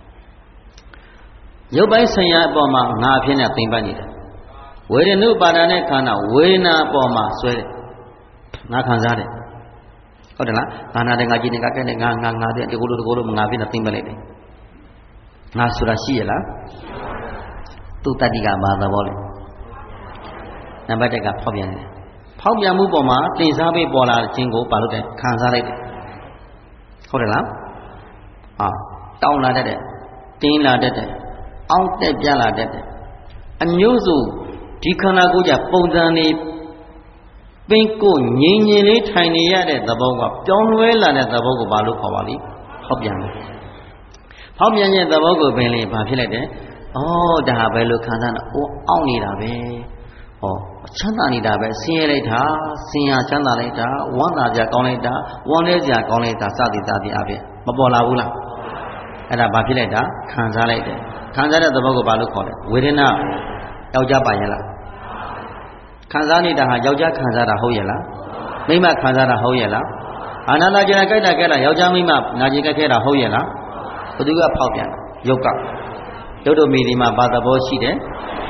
ရုပ်ပိုင်းဆံရအပေါ်မှာငါအဖြစ်နဲ့သိမ့်ပတ်နေတယ်ဝေဒနုပါဒနဲ့ခန္ဓာဝေဒနာအပေါ်မှာဆွဲတယ်ငါခံစားတယ်ဟုတ်တယ်လားခန္ဓာတဲ့ငါကြည့်နေကတဲ့ငါငါငါတဲ့ဒီကိုလိုဒီကိုလိုငါဖြစ်နေသိမ့်ပတ်လိုက်တယ်ငါဆိုတာရှိရလားသူတတ္တိကဘာသဘောလဲနံပါတ်တစ်ကဖောက်ပြန်တယ်ဖောက်ပြန်မှုပေါ်မှာတင်စားပေးပေါ်လာခြင်းကိုပါလို့တဲ့ခံစားလိုက်တယ်ဟုတ်တယ်လားအာတောင်းလာတတ်တယ်တင်းလာတတ်တယ်အောင့်တက်ပြလာတတ်တယ်အမျိုးစုဒီခန္ဓာကိုယ်ကြပုံစံနေပင်ကိုငြိမ်ငြိမ်လေးထိုင်နေရတဲ့သဘောကပြောင်းလဲလာတဲ့သဘောကိုဘာလို့ခေါ်ပါလိဖောက်ပြန်တယ်ဖောက်ပြန်တဲ့သဘောကိုပင်လေးဘာဖြစ်လိုက်တယ်ဩဒါပဲလို့ခံစားတော့အော်အောင့်နေတာပဲဟောချမ်းသာနေတာပဲဆင်းရဲလိုက်တာဆင်းရဲချမ်းသာလိုက်တာဝမ်းသာကြကောင်းလိုက်တာဝမ်းလဲကြကောင်းလိုက်တာစသည်စသည်အပြင်မပေါ်လာဘူးလားအဲ့ဒါဘာဖြစ်လိုက်တာခံစားလိုက်တယ်ခံစားတဲ့သဘောကိုဘာလို့ခေါ်လဲဝေဒနာယောက်ျားပါရဲ့လားခံစားနေတာဟာယောက်ျားခံစားတာဟုတ်ရဲ့လားမိန်းမခံစားတာဟုတ်ရဲ့လားအာနာနာကျင်ကြိုက်တာကြိုက်တာယောက်ျားမိန်းမနာကျင်ကြိုက်ခဲ့တာဟုတ်ရဲ့လားဘယ်သူကဖောက်ပြန်ရုပ်ကရုပ်တို့မိဒီမှာဘာသဘောရှိတယ်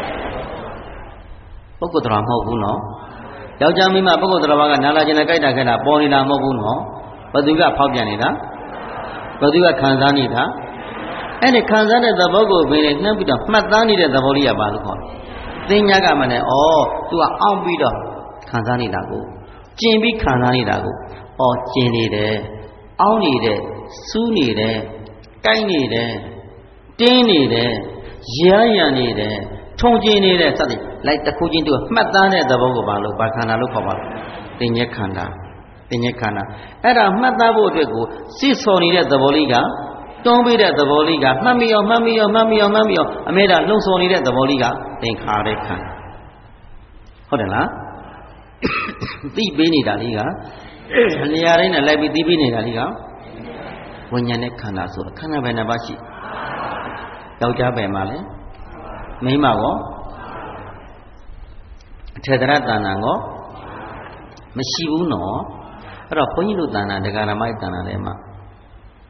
ပုဂ္ဂိုလ်တော်မဟုတ်ဘူးနော်ယောက်ျားမိန်းမပုဂ္ဂိုလ်တော်ဘာကနာလာကျင်ကြိုက်တာခဲ့တာပေါ်နေတာမဟုတ်ဘူးနော်ဘယ်သူကဖောက်ပြန်နေတာဘယ်သူကခံစားနေတာအဲ့ဒီခံစားတဲ့သဘောကိုဘယ်နဲ့နှမ်းပြီးတော့မှတ်သားနေတဲ့သဘောလေးကဘာလို့ခေါ်လဲသင်ညာကမှလည်းဩ तू ကအောင့်ပြီးတော့ခံစားနေတာကိုကျင်ပြီးခံစားနေတာကိုဩကျင်နေတယ်အောင့်နေတယ်စူးနေတယ်ကိုက်နေတယ်တင်းနေတယ်ရမ်းရံနေတယ်ထုံကျင်နေတဲ့စသည်လိုက်တစ်ခုချင်းတူမှတ်သားတဲ့သဘောကိုဘာလို့ဘာခန္ဓာလို့ခေါ်ပါလဲသင်ညက်ခန္ဓာသင်ညက်ခန္ဓာအဲ့ဒါမှတ်သားဖို့အတွက်ကိုစစ်ဆော်နေတဲ့သဘောလေးကတွန်းပေးတဲ့သဘောလေးကမှတ်မိအောင်မှတ်မိအောင်မှတ်မိအောင်မှတ်မိအောင်အမေဒါလှုံ့ဆော်နေတဲ့သဘောလေးကသင်္ခါရခန္ဓာဟုတ်တယ်လားသိပေးနေတာလေးကနေရာတိုင်းနဲ့လိုက်ပြီးသိပေးနေတာလေးကဝိညာဉ်နဲ့ခန္ဓာဆိုခန္ဓာပဲနှစ်ပါးရှိယောက်ျားပဲမှာလဲမိန်းမကောအထေတရတဏ္ဍာကောမရှိဘူးနော်အဲ့တော့ဘုန်းကြီးတို့တဏ္ဍာဒကာရမိုက်တဏ္ဍာထဲမှာ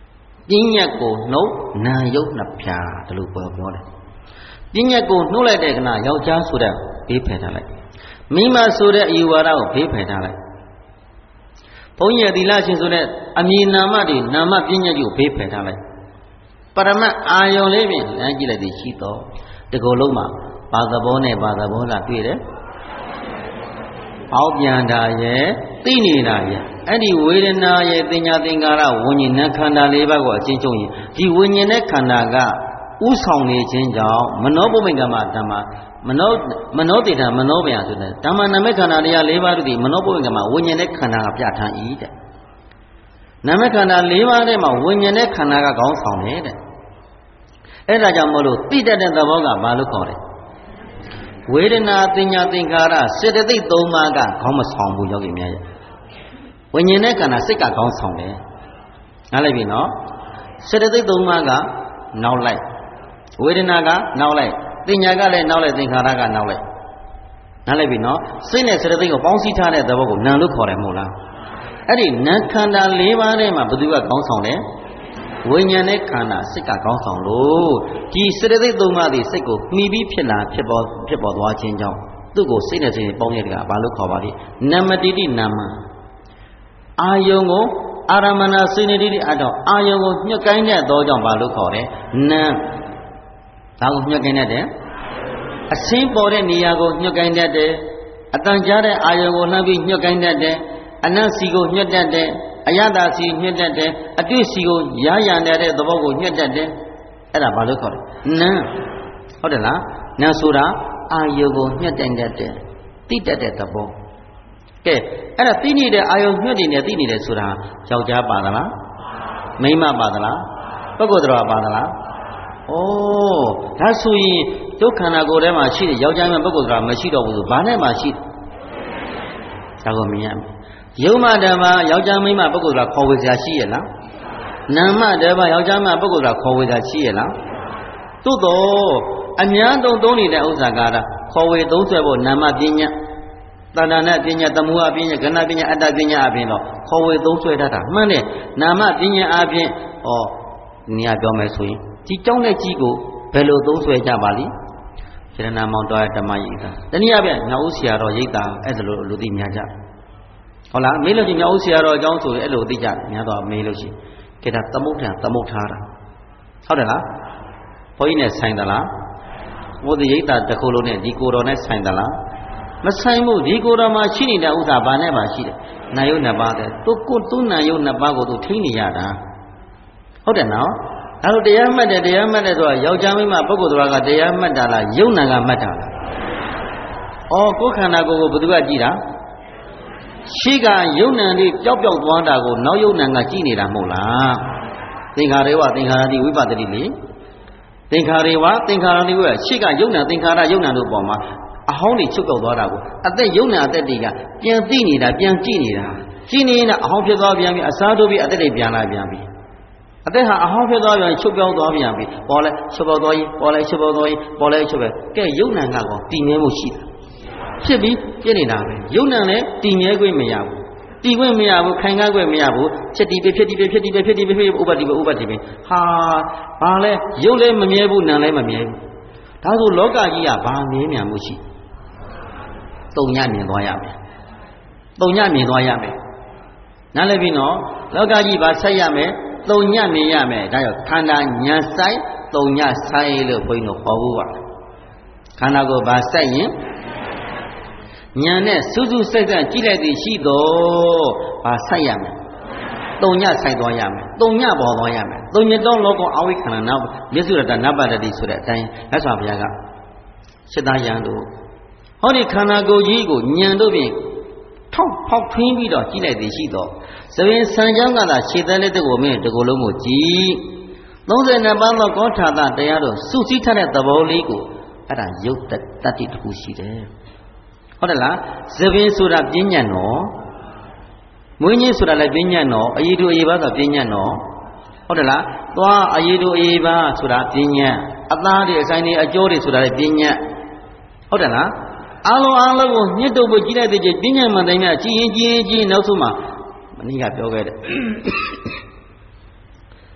ပြင်းညက်ကိုနှုတ်နာယုတ်နှစ်ဖြာဒီလိုပြောပြောတယ်ပြင်းညက်ကိုနှုတ်လိုက်တဲ့ကနာယောက်ျားဆိုတဲ့ဘေးဖယ်ထားလိုက်မိန်းမဆိုတဲ့အယူဝါဒကိုဘေးဖယ်ထားလိုက်ဘုန်းကြီးသီလရှင်ဆိုတဲ့အမည်နာမတွေနာမပြင်းညက်ကိုဘေးဖယ်ထားလိုက်ပရမတ်အာယုံလေးဖြင့်လမ်းကြည့်လိုက်သည်ရှိတော့ဒီကိုယ်လုံးမှာဘာသဘောနဲ့ဘာသဘောလားတွေ့တယ်အောက်ပြန်တာရဲ့သိနေတာရဲ့အဲ့ဒီဝေဒနာရဲ့တင်ညာသင်္ကာရဝิญဉ်နဲ့ခန္ဓာလေးပါးကိုအချင်းချင်းရင်ဒီဝิญဉ်နဲ့ခန္ဓာကဥဆောင်နေခြင်းကြောင့်မနောပုမိကမ္မဓမ္မမနောမနောတေထမနောဗျာဆိုတဲ့ဓမ္မနာမေခန္ဓာတရား၄ပါးတို့ဒီမနောပုမိကမ္မဝิญဉ်နဲ့ခန္ဓာကပြဋ္ဌာန်း၏တဲ့နာမေခန္ဓာ၄ပါးထဲမှာဝิญဉ်နဲ့ခန္ဓာကခေါင်းဆောင်တယ်တဲ့အဲ့ဒါကြောင့်မလို့သိတတ်တဲ့သဘောကဘာလို့ခေါ်လဲဝေဒနာတင်ညာသင်္ခါရစေတသိက်၃ပါးကခေါင်းမဆောင်ဘူးယောဂီများရဲ့ဝိညာဉ်နဲ့ခန္ဓာစိတ်ကခေါင်းဆောင်တယ်နားလိုက်ပြီနော်စေတသိက်၃ပါးကနောက်လိုက်ဝေဒနာကနောက်လိုက်တင်ညာကလည်းနောက်လိုက်သင်္ခါရကနောက်လိုက်နားလိုက်ပြီနော်စိတ်နဲ့စေတသိက်ကိုပေါင်းစည်းထားတဲ့သဘောကိုနာမ်လို့ခေါ်တယ်မဟုတ်လားအဲ့ဒီနာမ်ခန္ဓာ၄ပါးထဲမှာဘယ်သူကခေါင်းဆောင်လဲဝိညာဉ်နဲ့ခန္ဓာစိတ်ကကောင်းဆောင်လို့ဒီစေတသိက်သုံးပါးသည်စိတ်ကိုမှီပြီးဖြစ်လာဖြစ်ပေါ်ဖြစ်ပေါ်သွားခြင်းကြောင့်သူ့ကိုစိတ်နဲ့စိတ်နဲ့ပေါင်းရတဲ့ကဘာလို့ခေါ်ပါလဲနမတိတိနာမအာယုံကိုအာရမဏစိနေတိတိအတော့အာယုံကိုညှက်ကိုင်းတဲ့သောကြောင့်ဘာလို့ခေါ်တယ်နာဒါကိုညှက်ကိုင်းတဲ့ အစင်းပေါ်တဲ့နေရာကိုညှက်ကိုင်းတတ်တယ်အတန်ကြားတဲ့အာယုံကိုလှမ်းပြီးညှက်ကိုင်းတတ်တယ်အနတ်စီကိုညှက်တတ်တယ်အယတာစီညှက်တတ်တယ်အတွေ့စီကိုရရံတဲ့သဘောကိုညှက်တတ်တယ်အဲ့ဒါဘာလို့ခေါ်လဲနံဟုတ်တယ်လားနံဆိုတာအာယုံကိုညှက်တတ်တယ်သိတတ်တဲ့သဘောကဲအဲ့ဒါသိနေတဲ့အာယုံညှက်နေတယ်သိနေတယ်ဆိုတာယောက်ျားပါသလားမိန်းမပါသလားပုဂ္ဂိုလ်တော်ပါသလားဩဒါဆိုရင်ဒုက္ခနာကိုယ်ထဲမှာရှိတဲ့ယောက်ျားနဲ့ပုဂ္ဂိုလ်တော်မရှိတော့ဘူးဆိုဘာနဲ့မှရှိတယ်ဒါကိုမြင်ရမယ်ယုံမဓမ္မယောက်ျားမိန်းမပုဂ္ဂိုလ်တော်ခေါ်ဝေစရာရှိရဲ့လားနာမဓမ္မယောက်ျားမပုဂ္ဂိုလ်တော်ခေါ်ဝေစရာရှိရဲ့လားသို့တော့အများသုံးသုံးနေတဲ့ဥစ္စာကခေါ်ဝေသုံးဆွဲဖို့နာမပညာတဏ္ဍာနဲ့ပညာသမုဟပညာကဏပညာအတ္တပညာအပြင်တော့ခေါ်ဝေသုံးဆွဲတတ်တာမှန်တယ်နာမပညာအပြင်ဩနေရာပြောမယ်ဆိုရင်ဒီကြောင်းတဲ့ကြီးကိုဘယ်လိုသုံးဆွဲကြပါလိမ့်ရတနာမောင်တော်ရဲ့ဓမ္မရိပ်သာတနည်းအားဖြင့်မြောက်ဦးဆရာတော်ရိပ်သာအဲ့ဒါလိုလူသိများကြဟုတ်လားမေးလို့ရှိရင်မြောက်ဦးဆရာတော်အကြောင်းဆိုရင်အဲ့လိုသိကြတယ်များတော့မေးလို့ရှိရင်ကဲဒါသမုဋ္ဌာန်သမုဋ္ဌာတာဟုတ်တယ်လားဘုန်းကြီးနဲ့ဆိုင်သလားဘုဒ္ဓရိပ်သာတစ်ခုလုံးနဲ့ဒီကိုယ်တော်နဲ့ဆိုင်သလားမဆိုင်ဘူးဒီကိုယ်တော်မှာရှိနေတဲ့ဥစ္စာဘာနဲ့မှရှိတယ်နာယုတ်နှစ်ပါးတဲ့သူကိုသူနာယုတ်နှစ်ပါးကိုသူထိနေရတာဟုတ်တယ်နော်ဒါလို့တရားမှတ်တယ်တရားမှတ်တယ်ဆိုတာယောက်ျားမိန်းမပုဂ္ဂိုလ်တော်ကတရားမှတ်တာလားယုံနာကမှတ်တာလားဩကိုယ်ခန္ဓာကိုယ်ကိုဘယ်သူကကြည့်တာရှိကယုံနာလေးပျောက်ပျောက်သွားတာကိုနောက်ယုံနာကကြည့်နေတာမဟုတ်လားသင်္ခါရေဝသင်္ခါရတိဝိပဿတိလေသင်္ခါရေဝသင်္ခါရတိဝိရှိကယုံနာသင်္ခါရယုံနာတို့ပေါ်မှာအဟောင်းတွေချုပ်ပျောက်သွားတာကိုအသက်ယုံနာအသက်တွေကပြန်သိနေတာပြန်ကြည့်နေတာကြည့်နေတာအဟောင်းဖြစ်သွားပြန်ပြီအစားထိုးပြီးအသက်တွေပြန်လာပြန်ပြီအသက်ဟာအဟောင်းဖြစ်သွားပြန်ချုပ်ပြောင်းသွားပြန်ပြီပေါ်လဲချုပ်ပြောင်းသွားရင်ပေါ်လဲချုပ်ပြောင်းသွားရင်ပေါ်လဲချုပ်ပဲကဲယုံနာကတော့တည်မြဲမှုရှိတယ်ဖြစ်ပြီးပြည့်နေတာပဲယုံနာလည်းတည်မြဲခွင့်မရဘူးတည်ခွင့်မရဘူးခိုင်ကားခွင့်မရဘူးဖြစ်တည်ပဲဖြစ်တည်ပဲဖြစ်တည်ပဲဖြစ်တည်ပဲဖြစ်ဥပတ္တိပဲဥပတ္တိပဲဟာဘာလဲယုံလည်းမမြဲဘူးနာလည်းမမြဲဘူးဒါဆိုလောကကြီးကဘာမြဲမြံမှုရှိတုံညမြင်သွားရမယ်တုံညမြင်သွားရမယ်နားလည်ပြီနော်လောကကြီးဘာဆက်ရမယ်တုံညမြင်ရမယ်ဒါကြောင့်ခန္ဓာညာဆိုင်တုံညဆိုင်လို့ဘုန်းကြီးတို့ဟောဘူးပါခန္ဓာကိုဘာဆိုင်ရင်ညာနဲ့စူးစူးစိုက်စိုက်ကြည့်လိုက်သည်ရှိတော့ဘာဆိုင်ရမယ်တုံညဆိုင်သွားရမယ်တုံညပေါ်သွားရမယ်တုံညတောလောကောအဝိခန္ဓာနောက်မျက်စုရတနပ္ပတ္တိဆိုတဲ့အတိုင်းမြတ်စွာဘုရားကစိတ်သားယံတို့ဟောဒီခန္ဓာကိုယ်ကြီးကိုညံတို့ဖြင့်ထောက်ဖောက်ထွင်းပြီးတော့ကြည့်လိုက်သည်ရှိတော့သဘင်ဆံကြောင်းကသာခြေသက်လက်ကိုမင်းတကိုယ်လုံးကိုကြည့်သုံးဆယ်နှစ်ပါးသောကောထာတတရားတို့စုစည်းထားတဲ့သဘောလေးကိုအဲ့ဒါယုတ်တတ္တိတစ်ခုရှိတယ်ဟုတ်တယ်လားသဘင်ဆိုတာပြဉ္ညာနော်မွေးချင်းဆိုတာလည်းပြဉ္ညာနော်အရေးတို့အရေးပါဆိုတာပြဉ္ညာနော်ဟုတ်တယ်လားသွားအရေးတို့အရေးပါဆိုတာပြဉ္ညာအသားတွေအဆိုင်တွေအကျိုးတွေဆိုတာလည်းပြဉ္ညာဟုတ်တယ်လားအလုံးအလုံးကိုညှစ်တုပ်ဖို့ကြည့်လိုက်တဲ့ကျပြဉ္ညာမှန်တိုင်းများကြည်ရင်ကြည်ရင်ကြည်နောက်ဆုံးမှာမနည်းကပြောခဲ့တယ်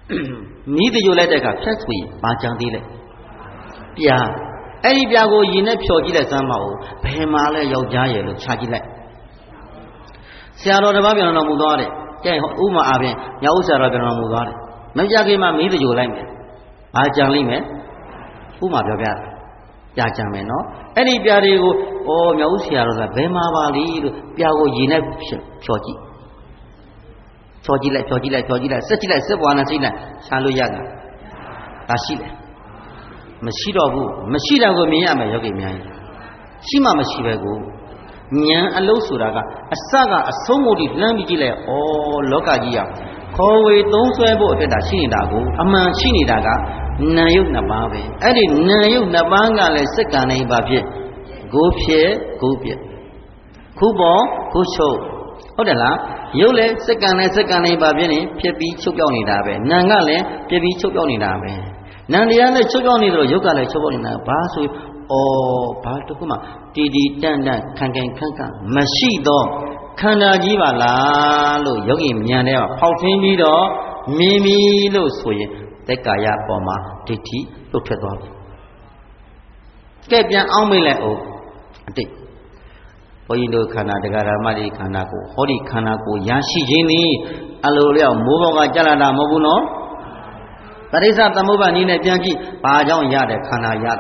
နီးတကြိုလိုက်တဲ့အခါဖြတ်ဆိုရင်ဘာကြံသေးလဲပြာအဲ့ဒီပြာကိုရင်နဲ့ဖြော်ကြည့်လိုက်စမ်းပါဦးဘယ်မှာလဲယောက်ျားရဲ့လို့ခြာကြည့်လိုက်ဆရာတော်တစ်ပါးပြန်တော်မူသွားတယ်ကျဲဥမာအားဖြင့်မြောက်ဥဆရာတော်ပြန်တော်မူသွားတယ်မကြခင်မှာမီးတကြိုလိုက်မယ်ဘာကြံလိမ့်မယ်ဥမာပြောပြပြကြံမယ်နော်အဲ့ဒီပြာတွေကိုဩမြောက်ဥဆရာတော်ကဘယ်မှာပါလိလို့ပြာကိုရင်နဲ့ဖြော်ကြည့်ဖြော်ကြည့်လိုက်ဖြော်ကြည့်လိုက်ဖြော်ကြည့်လိုက်ဆက်ကြည့်လိုက်ဆက်ပွားနေစိတ်နဲ့ရှားလို့ရတာဒါရှိတယ်မရှိတော့ဘူးမရှိတော့ကိုမြင်ရမယ်ယောဂီများကြီးရှိမှမရှိပဲကိုဉာဏ်အလုံးဆိုတာကအစကအဆုံးမတိလှမ်းပြီးကြည့်လိုက်ဩလောကကြီးရခေါ်ဝေသုံးဆွဲဖို့အတွက်ဒါရှိနေတာကိုအမှန်ရှိနေတာကနာယုတ်နှစ်ပါးပဲအဲ့ဒီနာယုတ်နှစ်ပါးကလည်းစက္ကန့်တိုင်းပါဖြစ်ကိုဖြစ်ကိုပြက်ခုပေါ်ခုချုပ်ဟုတ်တယ်လားရုပ်လည်းစက္ကန့်နဲ့စက္ကန့်တိုင်းပါဖြစ်နေဖြစ်ပြီးချုပ်ပြောက်နေတာပဲနာမ်ကလည်းဖြစ်ပြီးချုပ်ပြောက်နေတာပဲနန္တရားနဲ့ချုပ်ပြောက်နေတယ်လို့ယုတ်ကလည်းချုပ်ပြောက်နေတာဘာဆိုဩဘာတခုမှတီတီတန့်တန့်ခံခံခန့်ခန့်မရှိတော့ခန္ဓာကြီးပါလားလို့ယောဂီဉာဏ်ထဲမှာဖောက်ထင်းပြီးတော့မြင်ပြီလို့ဆိုရင်သက်ကာယပေါ်မှာဒိဋ္ဌိလွတ်ထွက်သွားပြီကဲပြန်အောင်မေးလိုက်အောင်အတိတ်ဘုန်းကြီးတို့ခန္ဓာတရားဓမ္မတွေခန္ဓာကိုဟောဒီခန္ဓာကိုရရှိခြင်းသည်အလိုလျောက်မိုးဘောကကြလာတာမဟုတ်ဘူးနော်ပရိစ္ဆသမုပ္ပါနည်းနဲ့ပြန်ကြည့်ဘာကြောင့်ရတဲ့ခန္ဓာရတာ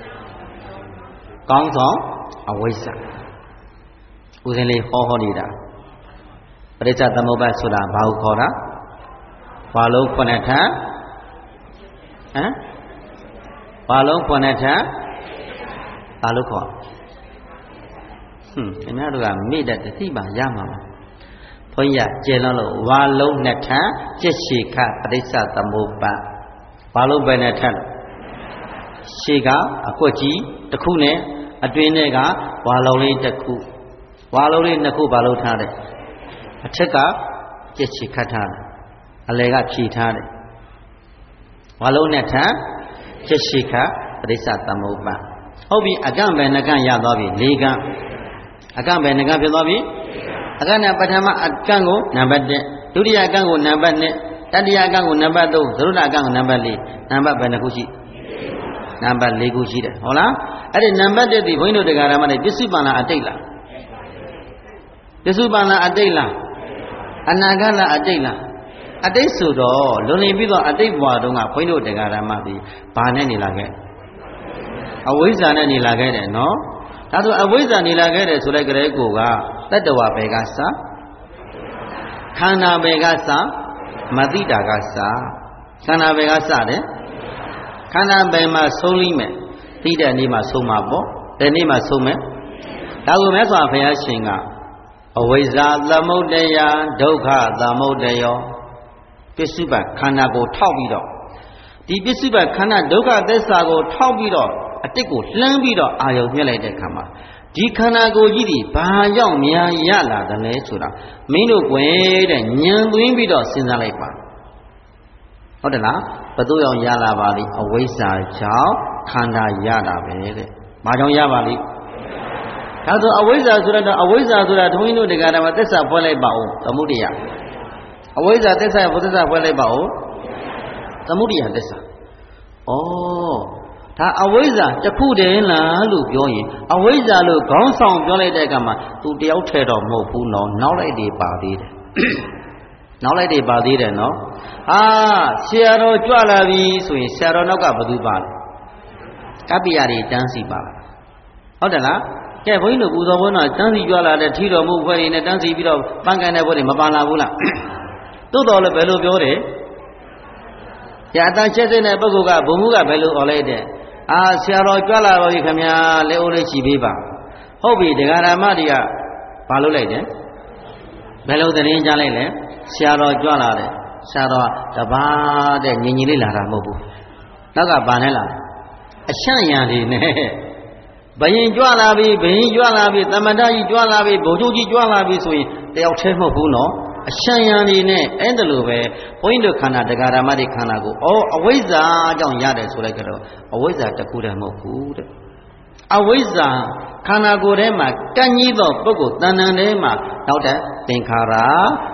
ကောင်းဆောင်အဝိဇ္ဇာဦးဇင်းလေးဟောဟောနေတာပရိစ္ဆသမုပ္ပါဆိုတာဘာကိုခေါ်တာဘာလုံးခုနှစ်ထပ်ဟမ်ဘာလုံးခုနှစ်ထပ်ဘာလို့ခေါ်ဟွန်းခင်ဗျားတို့ကမေ့တဲ့သိပါရမှာပါဘုန်းကြီးကျေလုံးလို့ဝါလုံးနှစ်ထပ်ကျက်ရှိခပရိစ္ဆသမုပ္ပါဘာလုံးပဲနဲ့ထပ်ရှေ့ကအကွက်ကြီးတစ်ခုနဲ့အတွင်းထဲကဝါလုံးလေးတစ်ခုဝါလုံးလေးနှစ်ခုဘာလို့ထားတယ်အထက်ကကျက်ချီခတ်ထားတယ်အလယ်ကဖြီထားတယ်ဝါလုံးနဲ့ထပ်ကျက်ချီခတ်ပရိစ္ဆသမုပ္ပါဟုတ်ပြီအကန့်ပဲနှကန့်ရသွားပြီလေးကန့်အကန့်ပဲနှကန့်ဖြစ်သွားပြီအကန့်နဲ့ပထမအကန့်ကိုနံပါတ်တစ်ဒုတိယအကန့်ကိုနံပါတ်နှစ်တတိယအကန့်ကိုနံပါတ်သုံးသရုတ်အကန့်ကိုနံပါတ်လေးနံပါတ်ဘယ်နှခုရှိနံပါတ်လေးခုရှိတယ်ဟုတ်လားအဲ့ဒီနံပါတ်တစ်ဒီဘုန်းကြီးတို့တရားဓမ္မတွေပစ္စုပန်လားအတိတ်လားပစ္စုပန်လားအတိတ်လားအနာဂတ်လားအတိတ်လားအတိတ်ဆိုတော့လွန်လင်ပြီးတော့အတိတ်ဘဝတုန်းကဘုန်းကြီးတို့တရားဓမ္မတွေဘာနဲ့နေလာခဲ့အဝိဇ္ဇာနဲ့နေလာခဲ့တယ်နော်ဒါဆိုအဝိဇ္ဇာနေလာခဲ့တယ်ဆိုတဲ့ကြဲကိုကတတ္တဝဘယ်ကစခန္ဓာဘယ်ကစမသိတာကစခန္ဓာဘယ်ကစတယ်ခန္ဓာဘယ်မှာဆုံးလိမ့်မယ်သိတဲ့နေ့မှာဆုံးမှာပေါ့ဘယ်နေ့မှာဆုံးမယ်ဒါကိုမြတ်စွာဘုရားရှင်ကအဝိဇ္ဇာသမုဒ္ဒယဒုက္ခသမုဒ္ဒယောပစ္စုပန်ခန္ဓာကိုထောက်ပြီးတော့ဒီပစ္စုပန်ခန္ဓာဒုက္ခသစ္စာကိုထောက်ပြီးတော့အတိတ်ကိုလှမ်းပြီးတော့အာယုံမြှက်လိုက်တဲ့အခါမှာဒီခန္ဓာကိုယ်ကြီးဒီဘာကြောင့်များရလာတယ်လဲဆိုတာမင်းတို့ကွယ်တဲ့ဉာဏ်သွင်းပြီးတော့စဉ်းစားလိုက်ပါဟုတ်တယ်လားဘယ်သူကြောင့်ရလာပါလိအဝိဇ္ဇာကြောင့်ခန္ဓာရတာပဲတဲ့ဘာကြောင့်ရပါလိဒါဆိုအဝိဇ္ဇာဆိုတော့အဝိဇ္ဇာဆိုတာဘုန်းကြီးတို့တရားဓမ္မသစ္စာဖွဲ့လိုက်ပါဦးသမုဒိယအဝိဇ္ဇာသစ္စာဘုသစ္စာဖွဲ့လိုက်ပါဦးသမုဒိယသစ္စာဩဒါအဝိဇ္ဇာတစ်ခုတည်းလားလို့ပြောရင်အဝိဇ္ဇာလို့ခေါင်းဆောင်ပြောလိုက်တဲ့အခါမှာသူတယောက်ထဲတော့မဟုတ်ဘူးနော်နောက်လိုက်တွေပါသေးတယ်နောက်လိုက်တွေပါသေးတယ်နော်အာဆရာတော်ကြွလာပြီဆိုရင်ဆရာတော်နောက်ကဘယ်သူပါလဲကပ္ပိယတွေတန်းစီပါဟုတ်တယ်လားကဲဘုန်းကြီးတို့ပူဇော်ဘုန်းတော်တန်းစီကြွလာတဲ့ထီတော်မူဖွဲ့ရင်းနဲ့တန်းစီပြီးတော့ပန်းကန်တဲ့ဘုန်းတွေမပါလာဘူးလားသို့တော်လည်းဘယ်လိုပြောတယ်ဆရာအတန်ချက်တဲ့ပုဂ္ဂိုလ်ကဘုံမှုကဘယ်လိုអော်လိုက်တဲ့အာဆရာတော်ကြွလာပါပြီခင်ဗျာလက်အိုးလေးချီပေးပါဟုတ်ပြီဒကာရမတွေကဘာလုပ်လိုက်တယ်ဘယ်လိုသတင်းကြားလိုက်လဲဆရာတော်ကြွလာတယ်ဆရာတော်တပါးတဲ့ညီညီလေးလာတာမဟုတ်ဘူးနောက်ကဘာနဲ့လာအရှန့်ရံတွေနဲ့ဘယင်ကြွလာပြီဘယင်ကြွလာပြီသမထကြီးကြွလာပြီဘုံချုပ်ကြီးကြွလာပြီဆိုရင်တယောက်တည်းမဟုတ်ဘူးနော်အရှန့်ရံတွေနဲ့အဲ့ဒါလိုပဲဘုန်းကြီးတို့ခန္ဓာတရားဓမ္မတွေခန္ဓာကိုအော်အဝိဇ္ဇာကြောင့်ရတယ်ဆိုလိုက်ကြတော့အဝိဇ္ဇာတစ်ခုတည်းမဟုတ်ဘူးတဲ့အဝိဇ္ဇာခန္ဓာကိုယ်ထဲမှာကန့်ကြီးသောပုဂ္ဂိုလ်တဏ္ဍန်ထဲမှာနောက်တဲ့သင်္ခါရ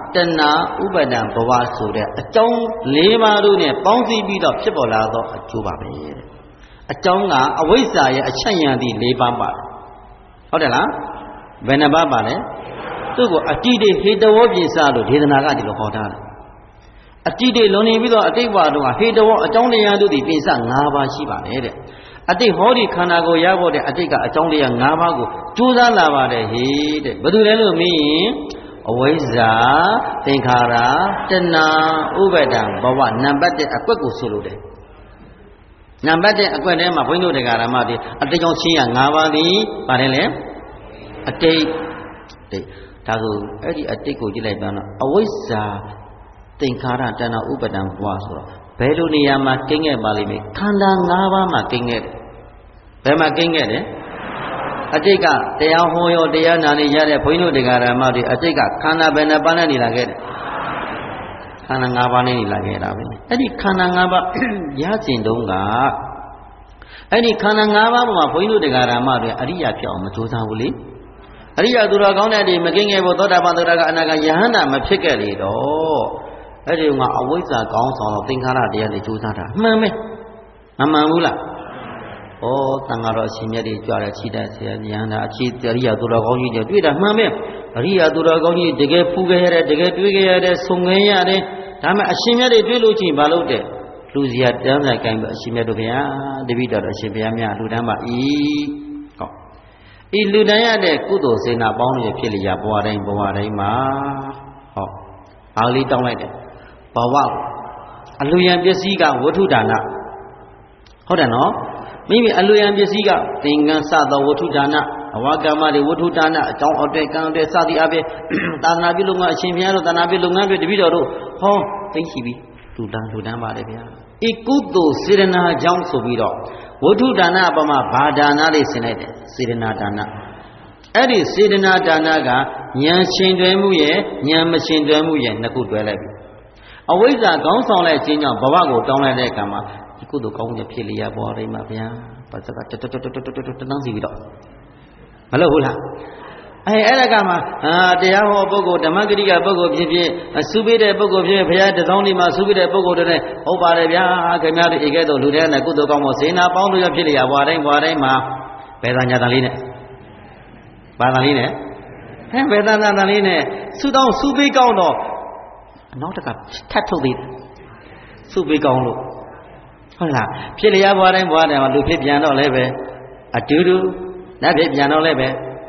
တဏှာဥပါဒံဘဝဆိုတဲ့အကြောင်း၄ပါးတို့နဲ့ပေါင်းစည်းပြီးတော့ဖြစ်ပေါ်လာသောအကျိုးပါပဲတဲ့အကြောင်းကအဝိဇ္ဇာရဲ့အချက်ဉာဏ်ဒီ၄ပါးပါဟုတ်တယ်လားဘယ်နှပါးပါလဲသူ့ကိုအတိတေဟေတဝောပြေစလို့ဒေသနာကဒီလိုဟောထားတယ်အတိတေလွန်နေပြီးတော့အတိတ်ဘဝတုန်းကဟေတဝောအကြောင်းတရားတို့ဒီပိစ၅ပါးရှိပါတယ်တဲ့အတိတ်ဟောဒီခန္ဓာကိုရဖို့တဲ့အတိတ်ကအကြောင်းတရား၅ပါးကိုကြိုးစားလာပါတယ်ဟေးတဲ့ဘယ်သူလဲလို့မေးရင်အဝိဇ္ဇာသင်္ခါရတဏှာဥပါဒံဘဝနံပါတ်၁အကွက်ကိုဆိုလိုတယ်နံပါတ်၁အကွက်ထဲမှာဘုန်းကြီးတို့တရားဓမ္မတွေအတိတ်ကြောင့်ချင်းရ၅ပါးသည်ပါတယ်လေအတိတ်တိတ်ဒါဆိုအဲ့ဒီအတိတ်ကိုကြည့်လိုက်ပြန်တော့အဝိဇ္ဇာသင်္ခါရတဏှာဥပါဒံဘဝဆိုတော့ဘယ်လိုနေရာမှာကိန်းခဲ့ပါလိမ့်မယ်ခန္ဓာ၅ပါးမှာကိန်းခဲ့တယ်ဘယ်မှာကိန်းခဲ့တယ်အတိတ်ကတရားဟောရောတရားနာနေရတဲ့ဘုန်းကြီးတို့တရားဓမ္မတွေအတိတ်ကခန္ဓာဘယ်နှပါးနဲ့နေလာခဲ့တယ်ခန္ဓာ၅ပါးနဲ့နေလာခဲ့တာပဲအဲ့ဒီခန္ဓာ၅ပါးရကျင်တုံးကအဲ့ဒီခန္ဓာ၅ပါးပေါ်မှာဘုန်းကြီးတို့တရားဓမ္မတွေအရိယာဖြစ်အောင်မကြိုးစားဘူးလေအရိယာသူတော်ကောင်းတဲ့ဒီမကိန်းခဲ့ဖို့သောတာပန်သရကအနာဂတ်ယဟန္တာမဖြစ်ခဲ့လေတော့အဲ့ဒီကအဝိဇ္ဇာကောင်းဆောင်တော့သင်္ခါရတရားတွေကြိုးစားတာမှန်ပဲမမှန်ဘူးလားဩတန်ဃာတော်အရှင်မြတ်တွေကြွားတဲ့ခြိတဲ့ဆရာဉာဏ်သာအခြေအရိယာသူတော်ကောင်းကြီးတွေတွေ့တာမှန်ပဲအရိယာသူတော်ကောင်းကြီးတကယ်ဖူးခဲ့ရတဲ့တကယ်တွေ့ခဲ့ရတဲ့ဆုံငယ်ရတယ်ဒါမှအရှင်မြတ်တွေတွေ့လို့ချင်းမလုပ်တဲ့လူစီယာတန်းဆိုင်ကိုင်းပြီးအရှင်မြတ်တို့ဗျာတပိတော်အရှင်ဘုရားမြတ်လူတန်းပါဤဟောဤလူတန်းရတဲ့ကုသိုလ်စေနာပေါင်းတွေဖြစ်လျာဘဝတိုင်းဘဝတိုင်းမှာဟောအားလေးတောင်းလိုက်တယ်ဘဝအလူယံပစ္စည်းကဝဋ္ထုဒါနဟုတ်တယ်နော်မိမိအလူယံပစ္စည်းကသင်္ကန်းစသောဝဋ္ထုဒါနအဝကမ္မတွေဝဋ္ထုဒါနအကြောင်းအတွေ့ကံအတွေ့စသည်အပြင်သာသနာပြုလုပ်ငန်းအရှင်ဘုရားတို့သာသနာပြုလုပ်ငန်းတွေတပည့်တော်တို့ဟောသိရှိပြီးလူတန်းလူတန်းပါလေဗျာဤကုသိုလ်စေရနာကြောင့်ဆိုပြီးတော့ဝဋ္ထုဒါနအပမှာဘာဒါနလေးဆင်လိုက်တယ်စေရနာဒါနအဲ့ဒီစေရနာဒါနကဉာဏ်ရှင်တွယ်မှုရဲ့ဉာဏ်မရှင်တွယ်မှုရဲ့နှစ်ခုတွဲလိုက်ပြီအဝိဇ္ဇာကောင်းဆောင်လိုက်ခြင်းကြောင့်ဘဝကိုတောင်းလိုက်တဲ့အခါမှာဒီကုသိုလ်ကောင်းမှုဖြစ်လျက်ပေါ်ရမှာဗျာဘာစကတတတတတတတတန်းစီပြီးတော့မလုပ်ဘူးလားအဲအဲ့ဒါကမှအာတရားဟောပုဂ္ဂိုလ်ဓမ္မဂရိကပုဂ္ဂိုလ်ဖြစ်ဖြစ်စုပေးတဲ့ပုဂ္ဂိုလ်ဖြစ်ဖြစ်ဘုရားတသောင်းဒီမှာစုပေးတဲ့ပုဂ္ဂိုလ်တွေနဲ့ဟုတ်ပါတယ်ဗျာခင်ဗျားတို့ဧကဲ့သို့လူတွေနဲ့ကုသိုလ်ကောင်းမှုစေနာပေါင်းလို့ရဖြစ်လျက်ပေါ်တိုင်းပေါ်တိုင်းမှာဘယ်သာညာတန်လေးနဲ့ဘာသာလေးနဲ့ဟဲ့ဘယ်သာညာတန်လေးနဲ့စုတောင်းစုပေးကောင်းတော့နောက်တကထပ်ထုတ်သေးတယ်စုပေးကောင်းလို့ဟုတ်လားဖြစ်လျာဘွားတိုင်းဘွားတိုင်းမှာလူဖြစ်ပြန်တော့လည်းပဲအတူတူနတ်ဖြစ်ပြန်တော့လည်းပဲ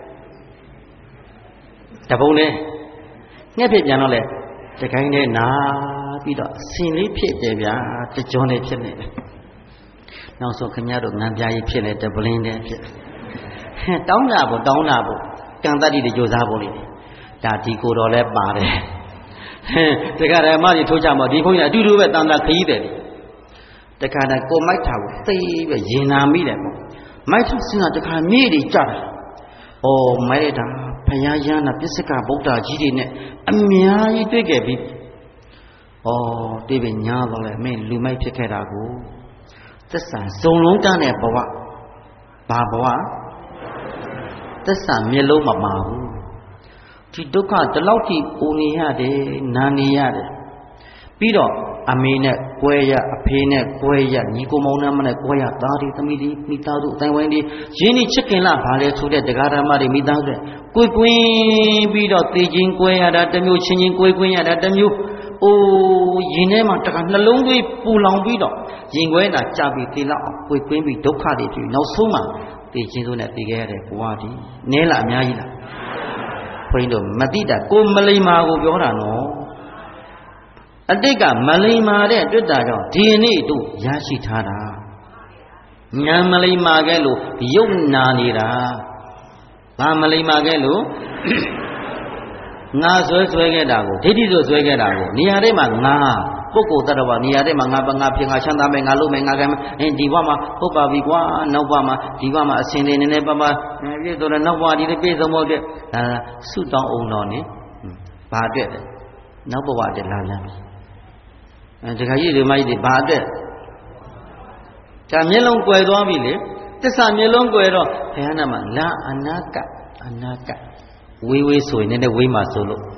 တပုံနဲ့ငှက်ဖြစ်ပြန်တော့လည်းတကိုင်းနဲ့နာပြီးတော့ဆင်လေးဖြစ်တယ်ဗျာတကြောနဲ့ဖြစ်နေတယ်နောက်ဆုံးခင်ဗျားတို့ငံပြားကြီးဖြစ်နေတပလင်းတဲ့ဖြစ်တောင်းတာပေါ့တောင်းတာပေါ့ကံတတ္တိတွေကြိုးစားဖို့လေဒါဒီကိုတော်လည်းပါတယ်တခါတည်းအမကြီးထိုးချမှာဒီဘုန်းကြီးအတူတူပဲတန်တာခကြီးတယ်တခါတည်းကိုမိုက်ထားကိုသိပဲရင်နာမိတယ်ပေါ့မိုက်ထားစင်တာတခါမြေတွေကြတယ်ဩမိုက်ရတာဘုရားရဟနာပစ္စကဗုဒ္ဓကြီးတွေနဲ့အများကြီးတွေ့ခဲ့ပြီဩတွေ့ပြီညားတော့လေမင်းလူမိုက်ဖြစ်ခဲ့တာကိုသစ္စာစုံလုံးတန်းတဲ့ဘဝဘာဘဝသစ္စာမျက်လုံးမမှာဘူးဒီဒုက္ခဒီလောက်ထိပူနေရတယ်နာနေရတယ်ပြီးတော့အမေနဲ့ကွဲရအဖေနဲ့ကွဲရညီကိုမောင်နှမနဲ့ကွဲရသားတွေသမီးတွေမိသားစုအတိုင်းဝိုင်းတွေရင်းနှီးချစ်ခင်လာဘာလဲဆိုတဲ့တရားဓမ္မတွေမိသားစုတွေကိုယ်ကွင်းပြီးတော့သိချင်းကွဲရတာတစ်မျိုးချင်းချင်းကွဲကွင်းရတာတစ်မျိုးအိုးရင်ထဲမှာတခါနှလုံးသွေးပူလောင်ပြီးတော့ရင်ကွဲတာကြပြီးသိလောက်အောင်ကိုယ်ကွင်းပြီးဒုက္ခတွေဖြစ်နောက်ဆုံးမှသိချင်းစုနဲ့သိခဲ့ရတဲ့ဘဝဒီနည်းလားအများကြီးလားဘုန်းကြီးတို့မတိတာကိုမလိမ္မာကိုပြောတာနော်အတိတ်ကမလိမ္မာတဲ့တွေ့တာကြောင့်ဒီနေ့တို့ရရှိထားတာညာမလိမ္မာခဲ့လို့ယုတ်နာနေတာဘာမလိမ္မာခဲ့လို့ငါဆွဲဆွဲခဲ့တာကိုဒိဋ္ဌိဆိုဆွဲခဲ့တာကိုနေရာထဲမှာငါပုဂ္ဂိုလ်တ attva နေရာထဲမှာငါပငါဖြစ်ငါချမ်းသာမယ်ငါလုပ်မယ်ငါကဲမယ်အင်းဒီဘဝမှာဟုတ်ပါပြီကွာနောက်ဘဝမှာဒီဘဝမှာအစဉ်လေးနည်းနည်းပါးပါးပြည့်ဆိုတော့နောက်ဘဝဒီလေးပြည့်စုံဖို့အတွက်ဒါဆုတောင်းအောင်တော့နိဘာအတွက်လဲနောက်ဘဝအတွက်လာလမ်းအဲတခါကြီးဒီမကြီးတွေဘာအတွက်ဒါမျက်လုံးကွယ်သွားပြီလေတစ္ဆာမျက်လုံးကွယ်တော့ဘုရားနာမှာလာအနာကအနာကဝေးဝေးဆိုရင်လည်းဝေးမှာဆိုလို့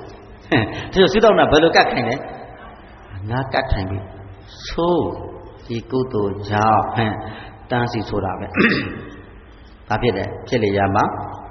ဒီလိုစိတော့တာဘယ်လိုကတ်ခိုင်းလဲနာကတ်ထိုင်ပြီဆိုးဒီကုသိုလ်ကြောင့်ဟဲ့တန်းစီဆိုတာပဲဘာဖြစ်တယ်ဖြစ်လေရမှာ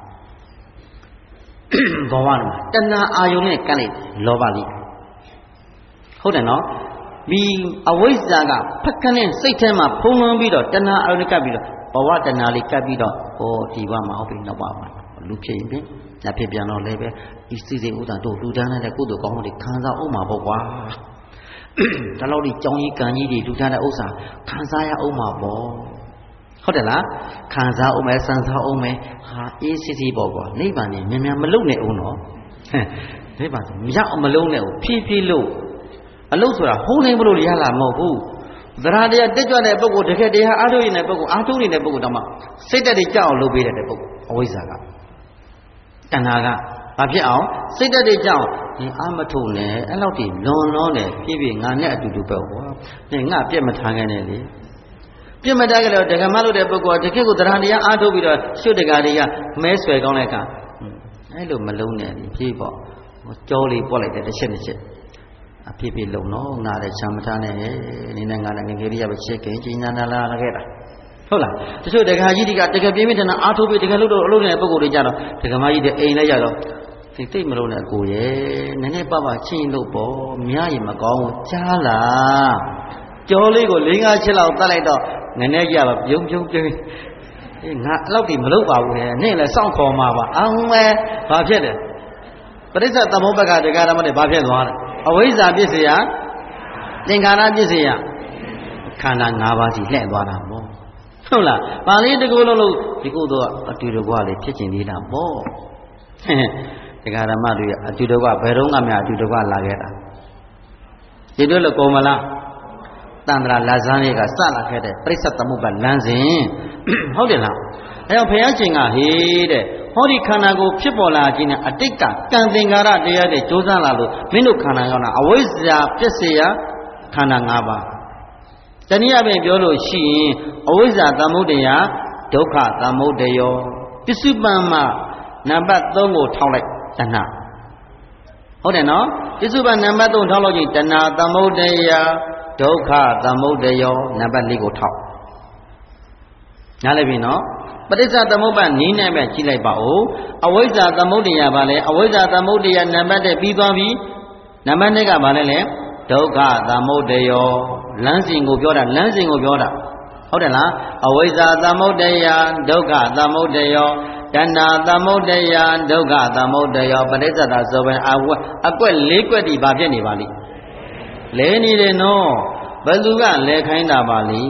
ဘဝမှာတဏှာအာယုန်နဲ့ကတ်လိုက်လောဘလေးဟုတ်တယ်နော်ဒီအဝိဇ္ဇာကဖက်ခနဲ့စိတ်ထဲမှာဖုံးလွှမ်းပြီးတော့တဏှာအာယုန်နဲ့ကတ်ပြီးတော့ဘဝတဏှာလေးကတ်ပြီးတော့ဟောဒီဘဝမှာဟုတ်ပြီနောက်ဘဝမှာလူဖြစ်ရင်ပြင်ညဖြစ်ပြန်တော့လည်းပဲဒီစိစိဥဒ္ဒတို့လူတန်းတဲ့ကုသိုလ်ကောင်းမှုတွေခံစားအောင်မှာပေါ့ကွာဒါလောက်ဒီကြောင်းကြီးကံကြီးတွေလူတန်းတဲ့ဥစ္စာခံစားရအောင်မှာပေါ့ဟုတ်တယ်လားခံစားအောင်မယ်စံစားအောင်မယ်ဟာအေးစစ်စစ်ပေါ့ကွာနိဗ္ဗာန်ကြီးမြန်မြန်မလုံနဲ့အောင်နော်နိဗ္ဗာန်မရအောင်မလုံနဲ့အောင်ဖြည်းဖြည်းလို့အလုတ်ဆိုတာဟိုးနေမလို့ရလာမဟုတ်ဘူးသရတရားတက်ကြွတဲ့ပုဂ္ဂိုလ်တကယ်တရားအားထုတ်နေတဲ့ပုဂ္ဂိုလ်အားထုတ်နေတဲ့ပုဂ္ဂိုလ်တောင်မှစိတ်တက်တွေကြောက်အောင်လုပ်ပေးတဲ့ပုဂ္ဂိုလ်အဝိဇ္ဇာကတဏှာကဘာဖြစ်အောင်စိတ်တက်တွေကြောက်ဒီအာမထုတ်နဲ့အဲ့လောက်တည်းလွန်လွန်နဲ့ပြည့်ပြည့်ငါနဲ့အတူတူပဲကွာနဲ့ငါပြက်မထားခဲ့နဲ့လေပြက်မထားကြတော့ဒကမလို့တဲ့ပုဂ္ဂိုလ်ကတကယ်ကိုသရတရားအားထုတ်ပြီးတော့ရှုတကာတွေကမဲဆွဲကောင်းတဲ့အခါအဲ့လိုမလုံးနဲ့ဖြည်းပေါ့ကြောလေးပွက်လိုက်တဲ့တစ်ချက်တစ်ချက်အဖြစ်ဖြစ်လုံတော့ငါလည်းချမ်းမထားနဲ့နေနဲ့ငါလည်းငယ်ငယ်လေးရပဲချစ်ခင်ကြီးညာနာလာခဲ့တာဟုတ်လားတချို့ဒကာကြီးတွေကတကယ်ပြင်းပြင်းထန်ထန်အားထုတ်ပြီးတကယ်လို့တော့အလုပ်နေတဲ့ပုံကိုယ်တွေကြတော့ဒကာမကြီးတွေအိမ်လိုက်ရတော့စိတ်သိမလို့နဲ့ကိုရဲ့နည်းနည်းပပချင်းလို့ပေါ့မြားရင်မကောင်းဘူးကြားလားကြောလေးကို၄၅ချက်လောက်တတ်လိုက်တော့နည်းနည်းကြပါပြုံးပြုံးပြုံးအေးငါအဲ့လောက်ဒီမလုပ်ပါဘူးလေနေ့လည်းစောင့်ခေါ်မှာပါအောင်မဲဘာဖြစ်တယ်ပရိစ္ဆေသမုပ္ပါကဒကာရမတွေဘာဖြစ်သွားလဲအဝိဇ္ဇာပြစ်စေရသင်္ခါရပြစ်စေရခန္ဓာ၅ပါးစီလှည့်သွားတာပေါ့ဟုတ်လားပါဠိတကူလုံးလို့ဒီကုသိုလ်အတူတကွလေးဖြစ်ခြင်းသေးတာပေါ့ဒကာရမတွေအတူတကွဘယ်တော့မှမအတူတကွလာခဲ့တာဒီတို့လို့ကုန်မလားတန္တရာလာဇန်းလေးကစလာခဲ့တဲ့ပရိစ္ဆေသမုပ္ပါလမ်းစဉ်ဟုတ်တယ်လားအဲတော့ဘုရားရှင်ကဟေးတဲ့ဟောဒီခန္ဓာကိုဖြစ်ပေါ်လာခြင်းနဲ့အတိတ်ကကံသင်္ကာရတရားတွေကြိုးစားလာလို့မင်းတို့ခန္ဓာကောင်းတာအဝိဇ္ဇာပြည့်စေရခန္ဓာ၅ပါးတနည်းအားဖြင့်ပြောလို့ရှိရင်အဝိဇ္ဇာသမုဒယဒုက္ခသမုဒယောပစ္စုပန်မှာနံပါတ်၃ကိုထောက်လိုက်တဏှာဟုတ်တယ်နော်ပစ္စုပန်နံပါတ်၃ထောက်လို့ချင်းတဏှာသမုဒယဒုက္ခသမုဒယောနံပါတ်၄ကိုထောက်နားလည်ပြီနော်ပဋိစ္စသမုပ္ပါနည်းနဲ့ပဲကြည့်လိုက်ပါဦးအဝိဇ္ဇာသမုဒယပါလဲအဝိဇ္ဇာသမုဒယနံပါတ်၁ပြီးသွားပြီနံပါတ်၂ကပါလဲလေဒုက္ခသမုဒယောလမ်းစဉ်ကိုပြောတာလမ်းစဉ်ကိုပြောတာဟုတ်တယ်လားအဝိဇ္ဇာသမုဒယဒုက္ခသမုဒယောတဏှာသမုဒယဒုက္ခသမုဒယောပဋိစ္စတာဆိုပဲအဝအကွက်၄ကွက်ဒီဘာဖြစ်နေပါလိလဲနေတယ်နော်ဘယ်သူကလဲခိုင်းတာပါလိ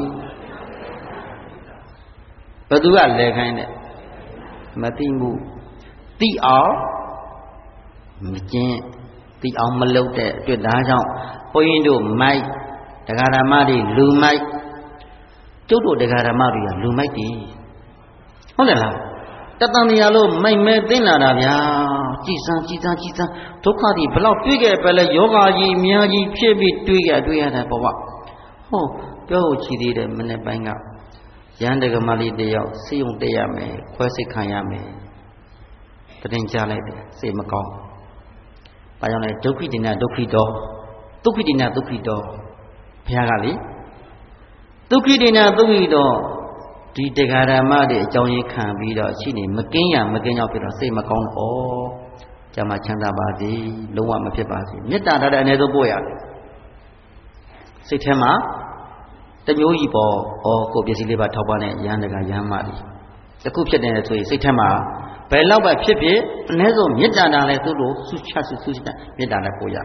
ဘယ်သူကလဲခိုင်းတဲ့မသိမှုသိအောင်မကျင့်သိအောင်မလုပ်တဲ့အတွက်ဒါကြောင့်ဘုန်းကြီးတို့မိုက်တရားဓမ္မတွေလူမိုက်ကျုပ်တို့တရားဓမ္မတွေကလူမိုက်တည်ဟုတ်တယ်လားတတန်တရားလို့မိုက်မဲသိလာတာဗျာကြည်စမ်းကြည်စမ်းကြည်စမ်းဒုက္ခတွေဘလောက်တွေးခဲ့ပဲလဲယောဂကြီးအများကြီးဖြစ်ပြီးတွေးခဲ့တွေးရတဲ့ဘဝဟောပြောဖို့ချီသေးတယ်မနေ့ပိုင်းကရန်တကမလေးတယောက်စိတ်ုံတက်ရမယ်ခွဲစိတ်ခံရမယ်တရင်ကြားလိုက်တယ်စိတ်မကောင်းဘာကြောင့်လဲဒုက္ခိတိနာဒုက္ခိတောဒုက္ခိတိနာဒုက္ခိတောဘုရားကလေဒုက္ခိတိနာဒုက္ခိတောဒီတရားဓမ္မတွေအကြောင်းရင်းခံပြီးတော့ရှိနေမကင်းရမကင်းရောက်ပြီးတော့စိတ်မကောင်းတော့ဩကျမချမ်းသာပါစေလုံးဝမဖြစ်ပါစေမေတ္တာထားတဲ့အနည်းဆုံးပို့ရတယ်စိတ်ထဲမှာတမျိုးကြီးပေါ့ဩကိုပစ္စည်းလေးပါထောက်ပံ့တဲ့ရဟန်းတကရဟန်းမတွေတခုဖြစ်တယ်ဆိုရင်စိတ်ထဲမှာဘယ်လောက်ပဲဖြစ်ဖြစ်အနည်းဆုံးမေတ္တာထားလဲသူ့လိုဆုချဆုဆုချမေတ္တာလည်းပို့ရတယ်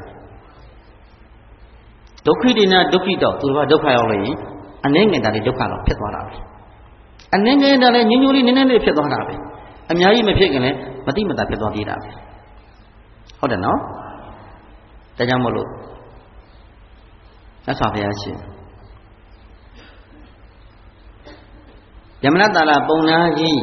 ဒုက္ခိတိနာဒုက္ခိတော့သူတို့ကဒုက္ခရောက်လို့ရင်အနည်းငယ်တာလေးဒုက္ခတော့ဖြစ်သွားတာပဲအနည်းငယ်တာလေးညှို့ညှို့လေးနည်းနည်းလေးဖြစ်သွားတာပဲအများကြီးမဖြစ်ခင်လည်းမတိမတာဖြစ်သွားသေးတာပဲဟုတ်တယ်နော်ဒါကြောင့်မို့လို့သက်စွာဘုရားရှင်ယမနတာလာပုံနာကြီး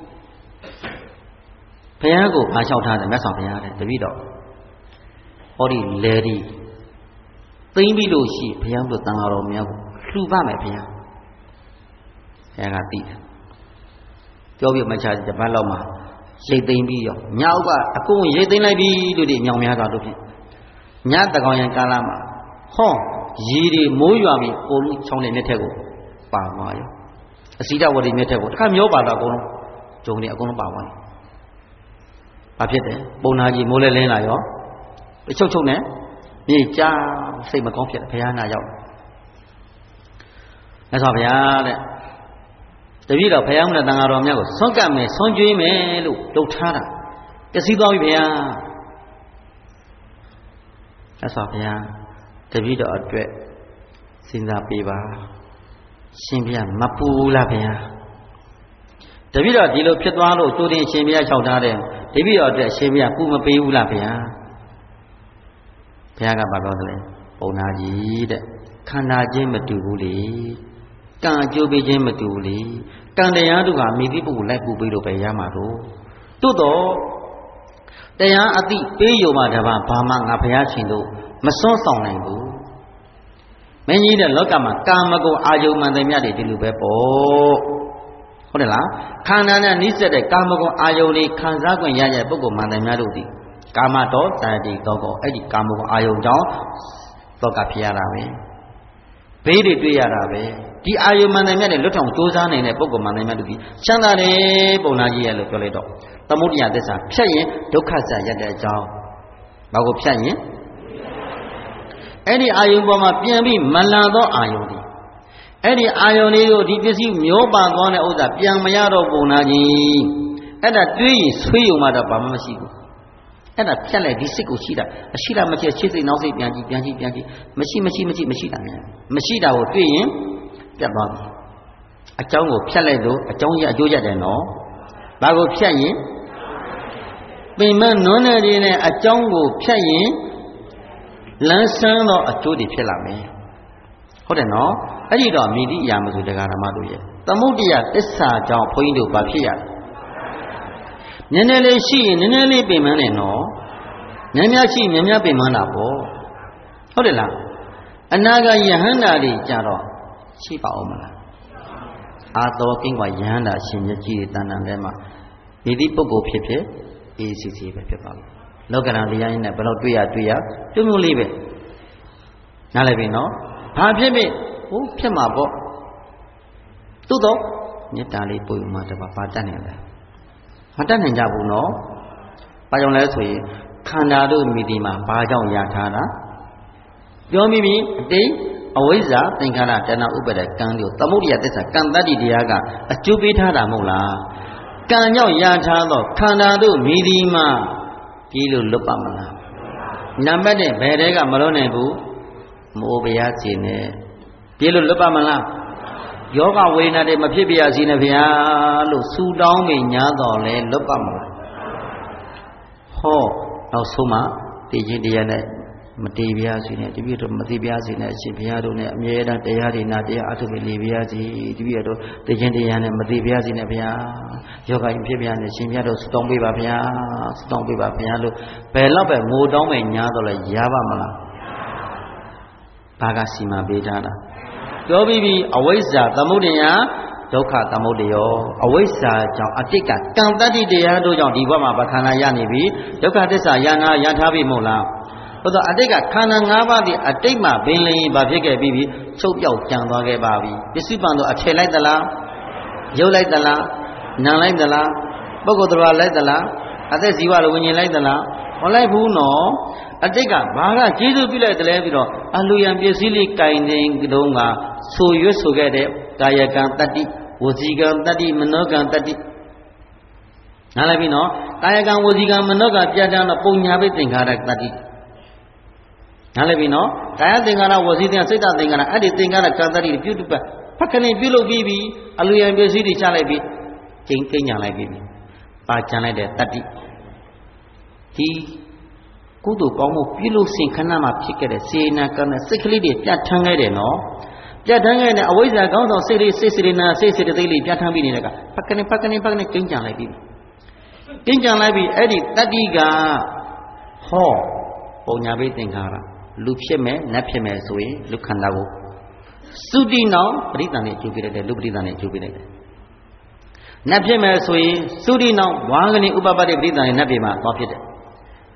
ဘုရားကိုဖာလျှောက်ထားတယ်မြတ်စွာဘုရားတဲ့တပည့်တော်ဟောဒီလေဒီသိမ့်ပြီးလို့ရှိဘုရားတို့တန်ဃာတော်များကိုလှူပါမယ်ဘုရားဘုရားကသိတယ်ပြောပြမှချတပတ်လောက်မှာရိတ်သိမ့်ပြီးရောညောက်ကအကုန်ရိတ်သိမ့်လိုက်ပြီလို့ဒီညောင်များစွာတို့ဖြင့် nhát ta con yang kalah mà ho gì đi mối vào bị cô lúc trong này nhất theo cô bảo mà yo xí ra vào đi nhất theo cô các nhớ bảo là cô chồng này cô nó bảo mà bà biết đấy bồn nào gì mua lên lên là yo cái châu châu này đi cha xây mà con biết phải ăn nào yo là sao phải ăn đấy tại vì là phải ăn là đang ở đó nhau sống cả mẹ sống chơi mẹ lúc đâu tha đó cái gì đó phải ăn là sao phải ăn tại vì đó chuyện sinh ra bị bà sinh viên mà pu là phải ăn tại vì đó đi lúc chết toán lúc tôi đi sinh viên chào ta đấy tại vì đó chuyện sinh viên pu mà bị u là phải ăn phải ăn cái bao đó đấy bồn nào gì đấy khăn nào chứ mà đủ đi càng chưa bị chứ mà đủ đi càng để ăn được cả mấy cái bù lại bù bị đồ phải ăn mà thôi tôi đó để ăn ăn thì bây giờ mà để mà bà mang ngà phải ăn xin đồ mà sống sống này bù mấy nhỉ để lỡ cả mà càng mà cô ai yêu mà để nhà để đi lưu bé bố có được là khăn nào này nít để càng mà cô ai yêu đi khăn giá còn nhà nhà bố cô mà để nhà đồ đi càng mà đó tại đi đó có ấy đi càng mà cô ai yêu đó đó cả phía nào vậy bé điတွေ့ရတာပဲဒီအာယုမန္တမြတ်နဲ့လွတ်ထောင်ကြိုးစားနေတဲ့ပုဂ္ဂိုလ်မန္တမြတ်တို့ဒီချမ်းသာတယ်ပုံနာကြီးရဲ့လို့ပြောလိုက်တော့သမုဒိယသစ္စာဖြတ်ရင်ဒုက္ခစာရတဲ့အကြောင်းဘာကိုဖြတ်ရင်အဲ့ဒီအာယုပေါ်မှာပြန်ပြီးမလန်သောအာယုဒီအဲ့ဒီအာယုလေးကိုဒီပစ္စည်းမျိုးပါသွားတဲ့ဥစ္စာပြန်မရတော့ပုံနာကြီးအဲ့ဒါတွေးရင်ဆွေးယုံမှတော့ဘာမှမရှိဘူးအဲ့ဒါဖြတ်လိုက်ဒီစိတ်ကိုရှိတာအရှိတာမဖြစ်ရှေ့စိတ်နောက်စိတ်ပြန်ကြည့်ပြန်ကြည့်ပြန်ကြည့်မရှိမရှိမရှိမရှိတာများမရှိတာကိုတွေ့ရင်ပြတ်သွားပြီအကြောင်းကိုဖြတ်လိုက်လို့အကြောင်းရအကျိုးရတယ်နော်ဘာကိုဖြတ်ရင်ပင်မနွမ်းနယ်တွေနဲ့အကြောင်းကိုဖြတ်ရင်လန်းဆန်းသောအကျိုးတွေဖြစ်လာမယ်ဟုတ်တယ်နော်အဲ့ဒီတော့မိတိအရာမဆိုတရားဓမ္မတို့ရဲ့သမုဒိယသစ္စာကြောင့်ဘုန်းကြီးတို့ဘာဖြစ်ရလဲနည်းနည်းလေးရှိရင်နည်းနည်းလေးပင်မနဲ့နော်များများရှိများများပင်မတာပေါ့ဟုတ်တယ်လားအနာဂယဟန္တာတွေကြတော့ရှိပါဦးမလားအာတော်ကင်းกว่าယဟန္တာရှင်မြတ်ကြီးတန်တန်ထဲမှာဒီဒီပုဂ္ဂိုလ်ဖြစ်ဖြစ်အေးစီစီပဲဖြစ်ပါဘူးလောကရန်တရားရင်းနဲ့ဘယ်တော့တွေ့ရတွေ့ရပြုံးပြုံးလေးပဲနားလည်ပြီနော်ဘာဖြစ်ဖြစ်ဟိုဖြစ်မှာပေါ့သို့တော့မေတ္တာလေးပို့မှတပါပါတတ်နေတယ်မတတ်နိုင်ကြဘူးနော်ဘာကြောင့်လဲဆိုရင်ခန္ဓာတို့မိဒီမှာဘာကြောင့်ရထားတာပြောမိပြီအတိတ်အဝိဇ္ဇာသင်္ခါရတဏှာဥပါဒကံတို့သမုဒိယသစ္စာကံတတ္တိတရားကအကျိုးပေးထားတာမဟုတ်လားကံကြောင့်ရထားသောခန္ဓာတို့မိဒီမှာကြီးလို့လွတ်ပါမလားနံပါတ်နဲ့ဘယ်တဲကမလွတ်နိုင်ဘူးမိုးဘုရားရှင်နဲ့ကြီးလို့လွတ်ပါမလားယောဂဝေဒနာတွေမဖြစ်ပြရစီနဲ့ဗျာလို့ဆူတောင်းမိညာတော်လဲလွတ်ပါမလားဟောနောက်ဆုံးမှသိချင်းတရားနဲ့မတည်ပြရစီနဲ့တပည့်တို့မတည်ပြရစီနဲ့အရှင်ဘုရားတို့နဲ့အမြဲတမ်းတရားတွေနာတရားအထုပ်လေးပြရစီတပည့်တို့သိချင်းတရားနဲ့မတည်ပြရစီနဲ့ဗျာယောဂရင်ဖြစ်ပြရနဲ့ရှင်ဘုရားတို့ဆူတောင်းပေးပါဗျာဆူတောင်းပေးပါဗျာလို့ဘယ်တော့ပဲငိုတောင်းမိညာတော်လဲရပါမလားဘာကစီမံပေးထားတာပြောပြီးပြီအဝိဇ္ဇာသမုဒိယဒုက္ခသမုဒယောအဝိဇ္ဇာကြောင့်အတိတ်ကကံတတ္တိတရားတို့ကြောင့်ဒီဘဝမှာဗခန္ဓာရနေပြီဒုက္ခသစ္စာရနာရထားပြီမဟုတ်လားဘုသောအတိတ်ကခန္ဓာ၅ပါးဒီအတိတ်မှာဘင်းလင်းဘာဖြစ်ခဲ့ပြီးပြီချုပ်ပြောက်ကြံသွားခဲ့ပါပြီပစ္စည်းပန်တော့အထည်လိုက်သလားရုပ်လိုက်သလားနာလိုက်သလားပုဂ္ဂိုလ်တော်လိုက်သလားအသက်ဇီဝလိုဝิญဉ်လိုက်သလားမလိုက်ဘူးနော်အတိတ်ကဘာကကျေးဇူးပြုလိုက်တယ်လဲပြီးတော့အလူယံပစ္စည်းလေးကင်နေတုန်းကဆိုရွတ်ဆိုခဲ့တဲ့ကာယကံတတ္တိဝစီကံတတ္တိမနောကံတတ္တိနားလည်ပြီနော်ကာယကံဝစီကံမနောကံပြဋ္ဌာန်းတော့ပုံညာပိသင်္ခါရတတ္တိနားလည်ပြီနော်ကာယသင်္ခါရဝစီသင်္ခါရစိတ်တသင်္ခါရအဲ့ဒီသင်္ခါရကံတတ္တိပြုတ်ပတ်ဖက်ခဏပြုတ်လို့ပြီးပြီအလူယံပစ္စည်းတွေချလိုက်ပြီကျင်းကိညာလိုက်ပြီပါချန်လိုက်တဲ့တတ္တိဒီကုသိုလ်ကောင်းမှုပြုလို့စဉ်ခဏမှာဖြစ်ခဲ့တဲ့စေနာကံနဲ့စိတ်ကလေးတွေပြတ်ထန်းခဲ့တယ်နော်ပြတ်ထန်းခဲ့တဲ့အဝိဇ္ဇာကောင်းဆောင်စိတ်လေးစိတ်စေနာစိတ်စေတသိက်လေးပြတ်ထန်းပြီးနေတဲ့ကဖက်ကနေဖက်ကနေဖက်ကနေကျင်းကြံလိုက်ပြီကျင်းကြံလိုက်ပြီအဲ့ဒီတတ္တိကဟောပုံညာပိသင်္ခါရလူဖြစ်မဲ့နတ်ဖြစ်မဲ့ဆိုရင်လူခန္ဓာကိုသုတိနောပရိသန်နဲ့ကျူပြလိုက်တယ်လူပရိသန်နဲ့ကျူပြလိုက်တယ်နတ်ဖြစ်မဲ့ဆိုရင်သုတိနောဝါငနေဥပပတ္တိပရိသန်နဲ့နတ်ပြည်မှာသွားဖြစ်တယ်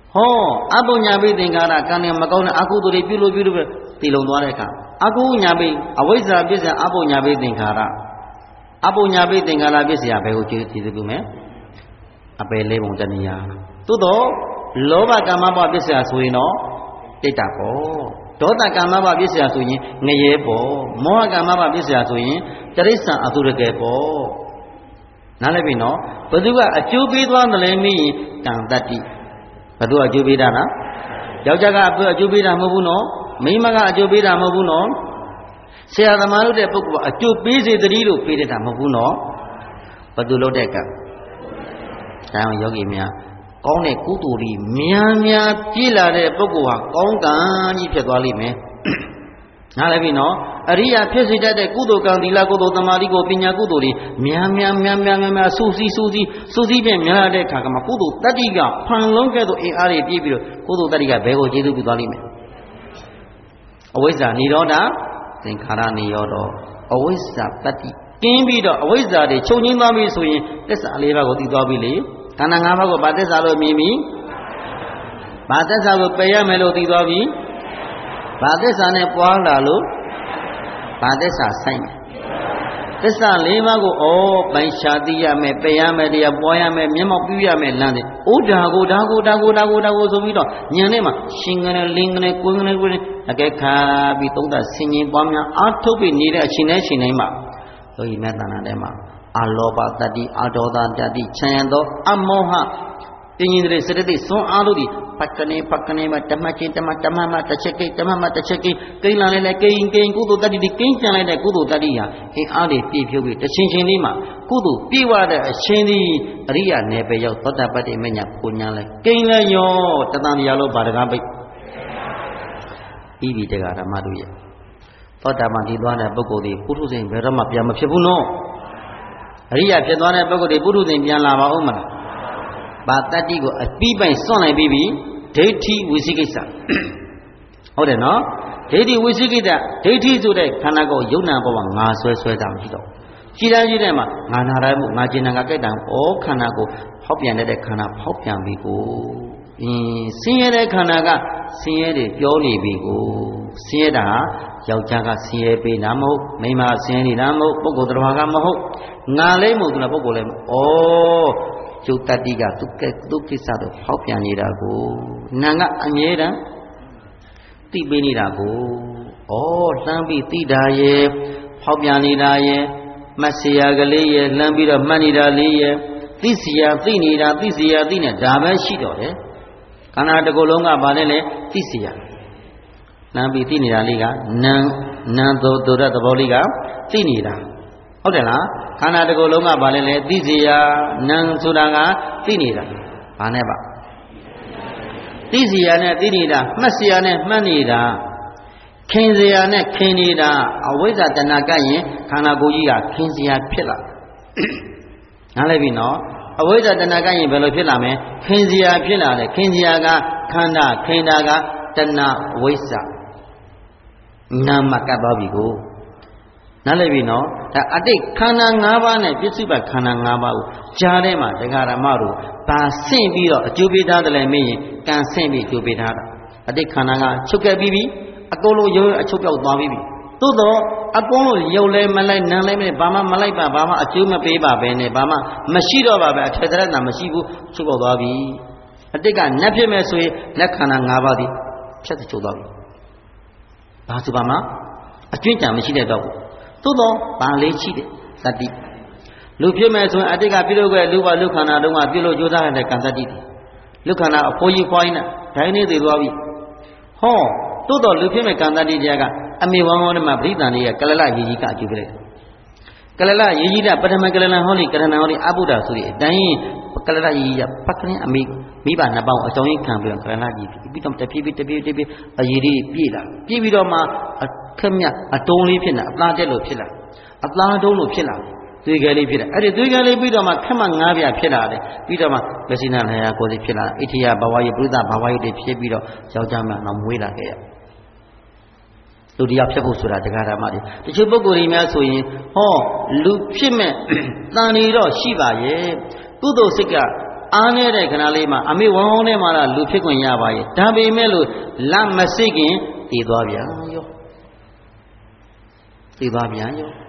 ဟောအပုညာပိသင်္ခါရကံနဲ့မကောင်းတဲ့အကုသိုလ်တွေပြုလို့ပြုလို့တည်လုံသွားတဲ့အခါအကုညာပိအဝိဇ္ဇာပစ္စယအပုညာပိသင်္ခါရအပုညာပိသင်္ခါရပစ္စယဘယ်ကိုကျေကျေပြုမယ်အပယ်လေးပုံတဏှာသို့တော့လောဘကာမဘဝပစ္စယဆိုရင်တော့တိတ်တာပေါ့ဒေါသကာမဘဝပစ္စယဆိုရင်ငရဲပေါ့မောဟကာမဘဝပစ္စယဆိုရင်တရိစ္ဆာန်အသုရကေပေါ့နားလည်ပြီနော်ဘယ်သူကအကျိုးပေးသွားတယ်လဲမိကံတတ္တိဘယ်သူအကျိုးပေးတာလားယောက်ျားကအကျိုးပေးတာမဟုတ်ဘူးနော်မိန်းမကအကျိုးပေးတာမဟုတ်ဘူးနော်ဆရာသမားတို့တဲ့ပုဂ္ဂိုလ်ကအကျိုးပေးစေတည်းလို့ပေးတဲ့တာမဟုတ်ဘူးနော်ဘယ်သူလုပ်တဲ့ကံဒါအောင်ယောဂီများကောင်းတဲ့ကုသိုလ်တွေများများပြည့်လာတဲ့ပုဂ္ဂိုလ်ဟာကောင်းကံကြီးဖြစ်သွားလိမ့်မယ်နားလည်ပြီနော်အရိယာဖြစ်စေတတ်တဲ့ကုသိုလ်ကံသီလကုသိုလ်သမာဓိကိုပညာကုသိုလ်တွေများများများများများများစူးစီးစူးစီးစူးစီးပြန်များတဲ့အခါကမှကုသိုလ်တတ္တိကဖန်လုံးကဲ့သို့အင်အားတွေပြည့်ပြီးတော့ကုသိုလ်တတ္တိကဘယ်ကိုကျေးဇူးပြုသွားလိမ့်မယ်အဝိဇ္ဇာနိရောဓသင်္ခါရနိရောဓအဝိဇ္ဇာတတ္တိကင်းပြီးတော့အဝိဇ္ဇာတွေချုပ်ငြိမ်းသွားပြီဆိုရင်သစ္စာလေးပါးကိုသိသွားပြီလေခန္ဓာ၅ပါးကိုဘာသစ္စာလို့မြင်ပြီဘာသစ္စာကိုပယ်ရမယ်လို့သိသွားပြီဘာသစ္စာနဲ့ပွားလာလို့ဘာသစ္စာဆိုင်မယ်သစ္စာလေးပါးကိုဩပိုင်ရှာသိရမယ်ပယ်ရမယ်တရားပွားရမယ်မျက်မှောက်ပြုရမယ်လမ်းတယ်ဩဒါကိုဒါကိုဒါကိုဒါကိုဒါကိုဆိုပြီးတော့ဉာဏ်နဲ့မှရှင်ကနေလင်းကနေကိုယ်ကနေကိုယ်အကဲခါပြီးသုံးသဆင်ញင်ပွားများအာထုတ်ပြီးနေတဲ့အချိန်နဲ့ချိန်တိုင်းမှာယောဂီမြတ်တဏ္ဍာထဲမှာအလောဘတတ္တိအဒေါသတတ္တိခြံရသောအမောဟတင်းရင်တဲ့စရတိစွန်အားလို့ဒီပက္ကနေပက္ကနေမှာဓမ္မချင်းဓမ္မဓမ္မမှာတစ်ချက်ကိဓမ္မမှာတစ်ချက်ကိကိန်းလာလိုက်လိုက်ကိန်းကိန်းကုသိုလ်တတ္တိဒီကိန်းကြံလိုက်တဲ့ကုသိုလ်တတ္တိဟာအင်းအားတွေပြည့်ဖြုတ်ပြီးတစ်ချင်းချင်းလေးမှာကုသိုလ်ပြည့်ဝတဲ့အချင်းဒီအရိယာနယ်ပယ်ရောက်သောတာပတ္တိမညာပူညာလဲကိန်းလဲရောတသံတရားလို့ဗာဒကပိတ်ပြီးပြီတရားဓမ္မတို့ရဲ့သောတာပန်ဒီသွားတဲ့ပုဂ္ဂိုလ်ဒီပုထုဇဉ်ဘယ်တော့မှပြန်မဖြစ်ဘူးနော်အရိယာဖြစ်သွားတဲ့ပုဂ္ဂိုလ်တွေပုထုဇဉ်ပြန်လာပါဦးမလားဘာတတ္တိကိုအပြီးပိုင်စွန့်လိုက်ပြီးပြီဒိဋ္ဌိဝိသိကိစ္စဟုတ်တယ်နော်ဒိဋ္ဌိဝိသိကိစ္စဒိဋ္ဌိဆိုတဲ့ခန္ဓာကိုယ်ယုံနာပေါ်မှာငါဆွဲဆွဲတာမရှိတော့ကြည်တိုင်းကြည်တိုင်းမှာငါနာတိုင်းမို့ငါကျင်နာငါကြိုက်တာဩခန္ဓာကိုဖောက်ပြန်တဲ့ခန္ဓာဖောက်ပြန်ပြီကိုအင်းဆင်းရဲတဲ့ခန္ဓာကဆင်းရဲတွေပြောနေပြီကိုဆင်းရဲတာယောက်ျားကဆင်းရဲပေးတာမဟုတ်မိန်းမဆင်းရဲနေတာမဟုတ်ပုဂ္ဂိုလ်တော်ကမဟုတ်ငါလေးမဟုတ်သူလားပုဂ္ဂိုလ်လေးမဟုတ်ဩကျုပ်တတ္တိကသူကဲသူကိစ္စတော့ဖောက်ပြန်နေတာကိုနာကအမြဲတမ်းသိပေးနေတာကိုဩလှမ်းပြီးသိတာရဲ့ဖောက်ပြန်နေတာရဲ့မတ်စရာကလေးရဲ့လှမ်းပြီးတော့မှတ်နေတာလေးရဲ့သိစရာသိနေတာသိစရာသိနေဒါပဲရှိတော့တယ်ခန္ဓာတစ်ခုလုံးကဘာလဲလဲသိစရာလှမ်းပြီးသိနေတာလေးကနံနံသောဒုရသဘောလေးကသိနေတာဟုတ်တယ်လားခန္ဓာတစ်ခုလုံးကဘာလဲလဲသိစရာနံဆိုတာကသိနေတာဘာနဲ့ပါသိစရာနဲ့သိနေတာမှတ်စရာနဲ့မှတ်နေတာခင်စရာနဲ့ခင်နေတာအဝိဇ္ဇာတဏှာကရင်ခန္ဓာကိုယ်ကြီးကခင်စရာဖြစ်လာနားလည်ပြီနော်အဝိဇ္ဇာတဏှာကရင်ဘယ်လိုဖြစ်လာမလဲခင်စရာဖြစ်လာတယ်ခင်စရာကခန္ဓာခင်တာကတဏှာဝိဇ္ဇာနာမကပ်သွားပြီကိုနားလည်ပြီနော်ဒါအတိတ်ခန္ဓာ၅ပါးနဲ့ပြစ္စုပ္ပခန္ဓာ၅ပါးကိုကြားထဲမှာတရားဓမ္မတို့ပါဆင့်ပြီးတော့အကျိုးပေးထားတယ်လည်းမင်းရင်ကံဆင့်ပြီးအကျိုးပေးထားတာအတိတ်ခန္ဓာကချုပ်ခဲ့ပြီးပြီအကုန်လုံးရုပ်အချုပ်ပြောက်သွားပြီးပြီသို့တော့အကုန်လုံးရုပ်လည်းမလိုက်နာမ်လည်းမလိုက်ဘာမှမလိုက်ပါဘာမှအကျိုးမပေးပါပဲနဲ့ဘာမှမရှိတော့ပါပဲအထေတရဏမရှိဘူးချုပ်ပေါက်သွားပြီအတိတ်ကနတ်ဖြစ်မဲ့ဆိုရင်လက်ခန္ဓာ၅ပါးဒီဖြတ်ချုပ်သွားပြီဘာဆိုပါမှအကျွင့်ကြံမရှိတဲ့တော့သို့တော့ဘာလေးရှိတယ်တတ္တိလူဖြစ်မဲ့ဆိုရင်အတိတ်ကပြုလုပ်ခဲ့လူဘလူခန္ဓာတုန်းကပြုလုပ်ကြိုးစားတဲ့ကံတတ္တိလူခန္ဓာအဖိုးကြီးဖွားကြီးနဲ့ဒိုင်းနေသေးသွားပြီဟောသို့တော့လူဖြစ်မဲ့ကံတတ္တိတရားကအမေဝံဟောဓမ္မပရိသန်လေးရဲ့ကလလရေကြီးကအကျိုးပြလိုက်ကလလရေကြီးကပထမကလလဟောလိကရဏဟောလိအဘုဒ္ဓဆိုတဲ့အတိုင်းကလလရေကြီးကပက္ခရင်အမေမိဘနှစ်ပေါင်းအကြောင်းရင်းခံပြီးတော့ကလလကြီးပြီးတော့တဖြည်းဖြည်းတဖြည်းဖြည်းအရေကြီးပြည့်လာပြည့်ပြီးတော့မှအခက်မြအတုံးလေးဖြစ်လာအသားတက်လို့ဖြစ်လာအသားတုံးလို့ဖြစ်လာသွေးကလေးဖြစ်လာအဲ့ဒီသွေးကလေးပြီးတော့မှခက်မှငါးပြဖြစ်လာတယ်ပြီးတော့မှမစိနာလျာကိုယ်လေးဖြစ်လာအိဋ္ဌိယဘဝယပုရိသဘဝယတွေဖြစ်ပြီးတော့ယောက်ျားမှတော့မွေးလာခဲ့ရလူတရားဖြစ်ဖို့ဆိုတာတရားဓမ္မတွေတချို့ပုဂ္ဂိုလ်တွေများဆိုရင်ဟောလူဖြစ်မဲ့တန်နေတော့ရှိပါရဲ့ကုသိုလ်စိတ်ကအားနေတဲ့ခဏလေးမှာအမေဝမ်းဟောင်းထဲမှာလူဖြစ်ခွင့်ရပါရဲ့ဒါပေမဲ့လို့လက်မစိတ်ခင်တည်သွားပြန်ရောတည်သွားပြန်ရော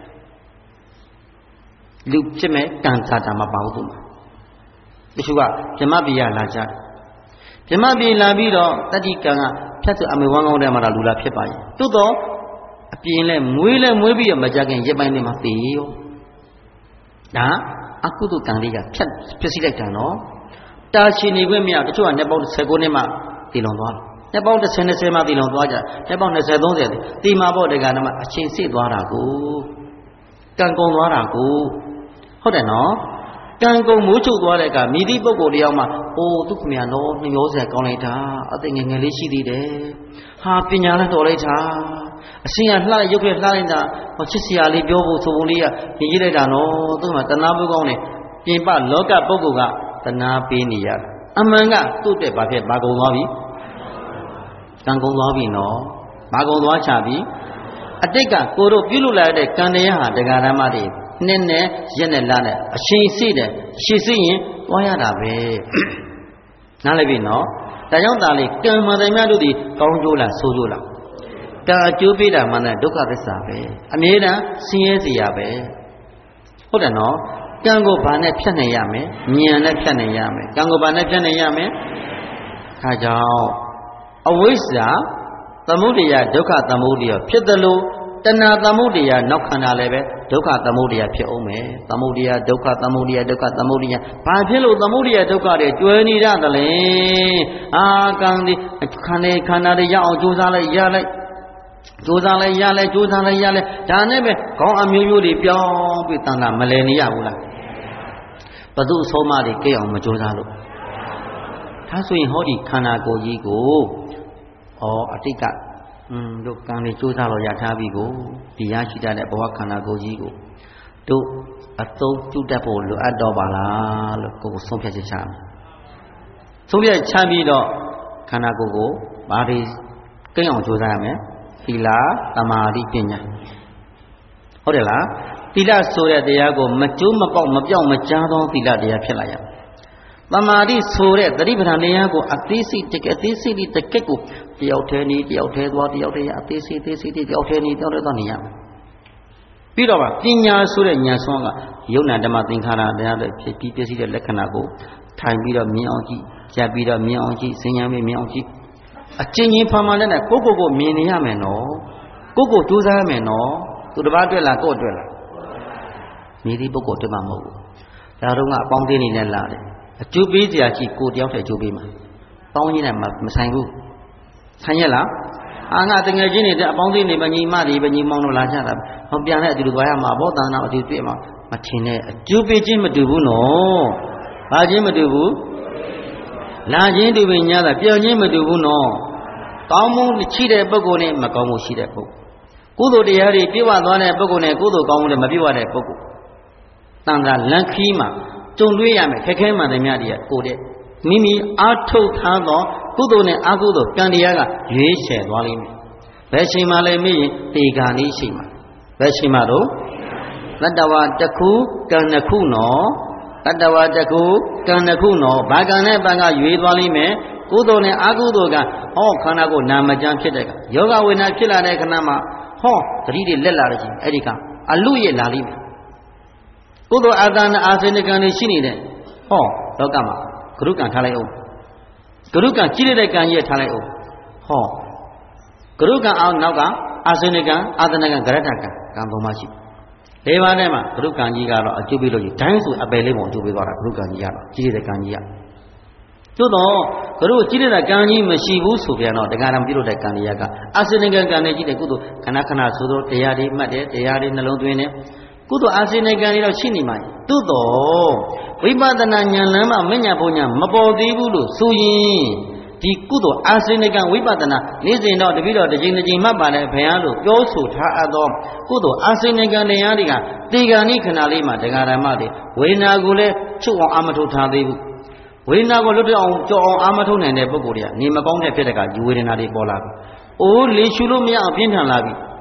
လူဖြစ်မဲ့ကံစာတာမပါဘူးသူမှာတချို့ကဗြဟ္မပိယလာကြဗြဟ္မပိလာပြီးတော့တတိကံကဖြတ်သူအမေဝမ်းကောင်းထဲမှာလူလာဖြစ်ပါရဲ့သို့တော့အပြင်လဲမွေးလဲမွေးပြီးတော့မကြခင်ရပိုင်းနေမှာတည်ရောဒါအကုသိုလ်ကံလေးကဖြတ်ဖြစ်စီလိုက်တာနော်တာချီနေခွင့်မရတချို့ကနှစ်ပေါင်း၁၉နှစ်မှတည်လွန်သွားတယ်နှစ်ပေါင်း၁၀ ၂၀မှတည်လွန်သွားကြနှစ်ပေါင်း၂၀ ၃၀တည်မှာပေါ့တက္ကနာမှာအချိန်စစ်သွားတာကိုကံကုန်သွားတာကိုဟုတ်တယ်နော်ကံကုန်မိုးချုပ်သွားတဲ့အခါမိသည့်ပုဂ္ဂိုလ်တယောက်မှအိုးသူခမရနော်နှမျောစရာကောင်းလိုက်တာအသိငယ်ငယ်လေးရှိသေးတယ်ဟာပညာလည်းတော်လိုက်တာအရှင်ကလှရုပ်ကလေးလှလိုက်တာဟောချစ်စရာလေးပြောဖို့ဆိုပုံလေးကမြင်ကြည့်လိုက်တာနော်သူကတဏှာပုကောင်းနေပြင်ပလောကပုဂ္ဂိုလ်ကတဏှာပေးနေရတာအမှန်ကသူ့တဲ့ဘာဖြစ်ဘာကုန်သွားပြီကံကုန်သွားပြီနော်ဘာကုန်သွားချပြီအတိတ်ကကိုတို့ပြုလုပ်လာတဲ့ကံတရားဟာတရားဓမ္မတွေနဲ့နဲ့ရက်နဲ့လာနဲ့အရှင်စိတယ်ရှည်စိရင်သွားရတာပဲနားလည်ပြီနော်ဒါကြောင့်ဒါလေကံမှန်တယ်များတို့ဒီကောင်းကျိုးလားဆိုးကျိုးလားကံအကျိုးပေးတာမှန်တယ်ဒုက္ခသစ္စာပဲအမြဲတမ်းဆင်းရဲစေရပဲဟုတ်တယ်နော်ကံကိုဘာနဲ့ဖြတ်နိုင်ရမလဲဉာဏ်နဲ့ဖြတ်နိုင်ရမယ်ကံကိုဘာနဲ့ဖြတ်နိုင်ရမလဲဒါကြောင့်အဝိဇ္ဇာသမုဒယဒုက္ခသမုဒယဖြစ်တယ်လို့တဏှာသမုဒယနောက်ခန္ဓာလည်းပဲဒုက္ခသမုဒယဖြစ်အောင်မယ်သမုဒယဒုက္ခသမုဒယဒုက္ခသမုဒယဘာဖြစ်လို့သမုဒယဒုက္ခတွေကျွဲနေရတယ်လဲအာကံဒီခန္ဓာခန္ဓာတွေရအောင်ကြိုးစားလိုက်ရလိုက်ကြိုးစားလိုက်ရလိုက်ကြိုးစားလိုက်ရလိုက်ဒါနဲ့ပဲခေါင်းအမျိုးမျိုးတွေပြောင်းပြီးတန်တာမလဲနေရဘူးလားဘသူအဆုံးမတွေကြိတ်အောင်မကြိုးစားလို့ဒါဆိုရင်ဟောဒီခန္ဓာကိုယ်ကြီးကိုဩအတိတ်ကอืมတို့ကံတွေကြိုးစားလို့ရထားပြီကိုဒီရရှိတဲ့ဘဝခန္ဓာကိုယ်ကြီးကိုတို့အသုံးပြုတတ်ဖို့လိုအပ်တော့ပါလားလို့ကိုယ်ကိုဆုံးဖြတ်ချက်ချမယ်ဆုံးဖြတ်ချပြီးတော့ခန္ဓာကိုယ်ကိုဘာတွေကိန်းအောင်ကြိုးစားရမလဲသီလသမာဓိပညာဟုတ်တယ်လားသီလဆိုတဲ့တရားကိုမကျိုးမပေါက်မပြောင်းမကြားသောသီလတရားဖြစ်လာရသမာဓိဆိုတဲ့သတိပဋ္ဌာန်တရားကိုအသေးစိတ်တကယ်အသေးစိတ်တကယ်ကိုတယောက်တည်းနေတယောက်တည်းသွားတယောက်တည်းရအသေးစိတ်သေးစိတ်တယောက်တည်းနေတယောက်တည်းသွားနေရမယ်ပြီးတော့ပါပညာဆိုတဲ့ဉာဏ်ဆွမ်းကယုံနာဓမ္မသင်္ခါရတရားတွေဖြစ်ပြီးပြည့်စည်တဲ့လက္ခဏာကိုထိုင်ပြီးတော့မြင်အောင်ကြည့်ရပ်ပြီးတော့မြင်အောင်ကြည့်စဉ်းရမယ်မြင်အောင်ကြည့်အချင်းချင်းဖာမှလည်းနဲ့ကိုယ့်ကိုယ်ကိုမြင်နေရမယ်နော်ကိုယ့်ကိုကြိုးစားရမယ်နော်သူတစ်ပါးတွေ့လားကိုယ့်တွေ့လားမိသည့်ပုဂ္ဂိုလ်တွေ့မှာမဟုတ်ဘူးဒါတော့ကအပေါင်းအသင်းနေနဲ့လာတယ်အကျိုးပေးစရာရှိကိုတယောက်တည်းအကျိုးပေးမှာပေါင်းကြီးနဲ့မဆိုင်ဘူးဆိုင်ရလားအာငါတငယ်ချင်းတွေတဲ့အပေါင်းအသင်းတွေပဲညီမတွေပဲညီမောင်တို့လာကြတာဟောပြန်တဲ့အတူတူသွားရမှာဘောတန်တာအတူတွေ့မှာမထင်နဲ့အကျိုးပေးခြင်းမတူဘူးနော်ဘာချင်းမတူဘူးလာခြင်းတူပင်ညာတာပြောင်းခြင်းမတူဘူးနော်ကောင်းမှုရှိတဲ့ပုဂ္ဂိုလ်နဲ့မကောင်းမှုရှိတဲ့ပုဂ္ဂိုလ်ကုသိုလ်တရားတွေပြည့်ဝသွားတဲ့ပုဂ္ဂိုလ်နဲ့ကုသိုလ်ကောင်းမှုတွေမပြည့်ဝတဲ့ပုဂ္ဂိုလ်တန်ခါလန်ခီးမှာကြုံတွေ့ရမယ်ခက်ခဲမှန်တယ်များတွေကကိုတဲ့မိမိအားထုတ်ထားသောကုသိုလ်နဲ့အကုသိုလ်ကံတရားကရွေးချယ်သွားလိမ့်မယ်ဘယ်ချိန်မှလည်းမေ့ရင်တေဂာလေးရှိမှာဘယ်ချိန်မှတော့တတ္တဝါတစ်ခုကံနှစ်ခုနော်တတ္တဝါတစ်ခုကံနှစ်ခုနော်ဘာကံနဲ့ဘာကရွေးသွားလိမ့်မယ်ကုသိုလ်နဲ့အကုသိုလ်ကဟောခန္ဓာကိုနာမကျမ်းဖြစ်တဲ့ကယောဂဝေဒနာဖြစ်လာတဲ့ခဏမှာဟောသတိတွေလက်လာတဲ့ချိန်အဲ့ဒီကအလူရဲ့လာလိမ့်မယ်ကုသိုလ်အာသနာအာစေနကံတွေရှိနေတဲ့ဟောလောကမှာဂရုကံထားလိုက်အောင်ဂရုကံကြီးတဲ့ကံကြီးထားလိုက်အောင်ဟောဂရုကံအောင်နောက်ကအာစေနကံအာသနာကံဂရတကံကံပုံမရှိလေးပါးထဲမှာဂရုကံကြီးကတော့အကျိုးပေးလို့ကြီးဒိုင်းဆိုအပယ်လေးပုံအကျိုးပေးသွားတာဂရုကံကြီးကတော့ကြီးတဲ့ကံကြီးကသို့တော့ဂရုကြီးတဲ့ကံကြီးမရှိဘူးဆိုပြန်တော့တရားတော်ပြုလို့တဲ့ကံတွေကအာစေနကံကံနဲ့ကြီးတဲ့ကုသိုလ်ခဏခဏဆိုတော့တရားတွေမှတ်တယ်တရားတွေနှလုံးသွင်းတယ်ကုသိုလ်အာစေနကံတွေတော့ရှိနေမှာသို့တော့ဝိပဿနာဉာဏ်လမ်းမှာမဉဏ်ဘုံဉာဏ်မပေါ်သေးဘူးလို့ဆိုရင်ဒီကုသိုလ်အာစေနကံဝိပဿနာနေ့စဉ်တော့တပိတော့တစ်ချိန်တစ်ချိန်မှတ်ပါလေဘုရားလို့ပြောဆိုထားအပ်သောကုသိုလ်အာစေနကံတရားတွေကတေဂာနိခဏလေးမှာတရားဓမ္မတွေဝေဒနာကိုလည်းချုပ်အောင်အာမထုတ်ထားသေးဘူးဝေဒနာကိုလွတ်အောင်ကြောက်အောင်အာမထုတ်နိုင်တဲ့ပုဂ္ဂိုလ်တွေကနေမကောင်းတဲ့ဖြစ်တဲ့ကယူဝေဒနာတွေပေါ်လာပြီ။အိုးလေရှုလို့မရအောင်ပြင်းထန်လာပြီ။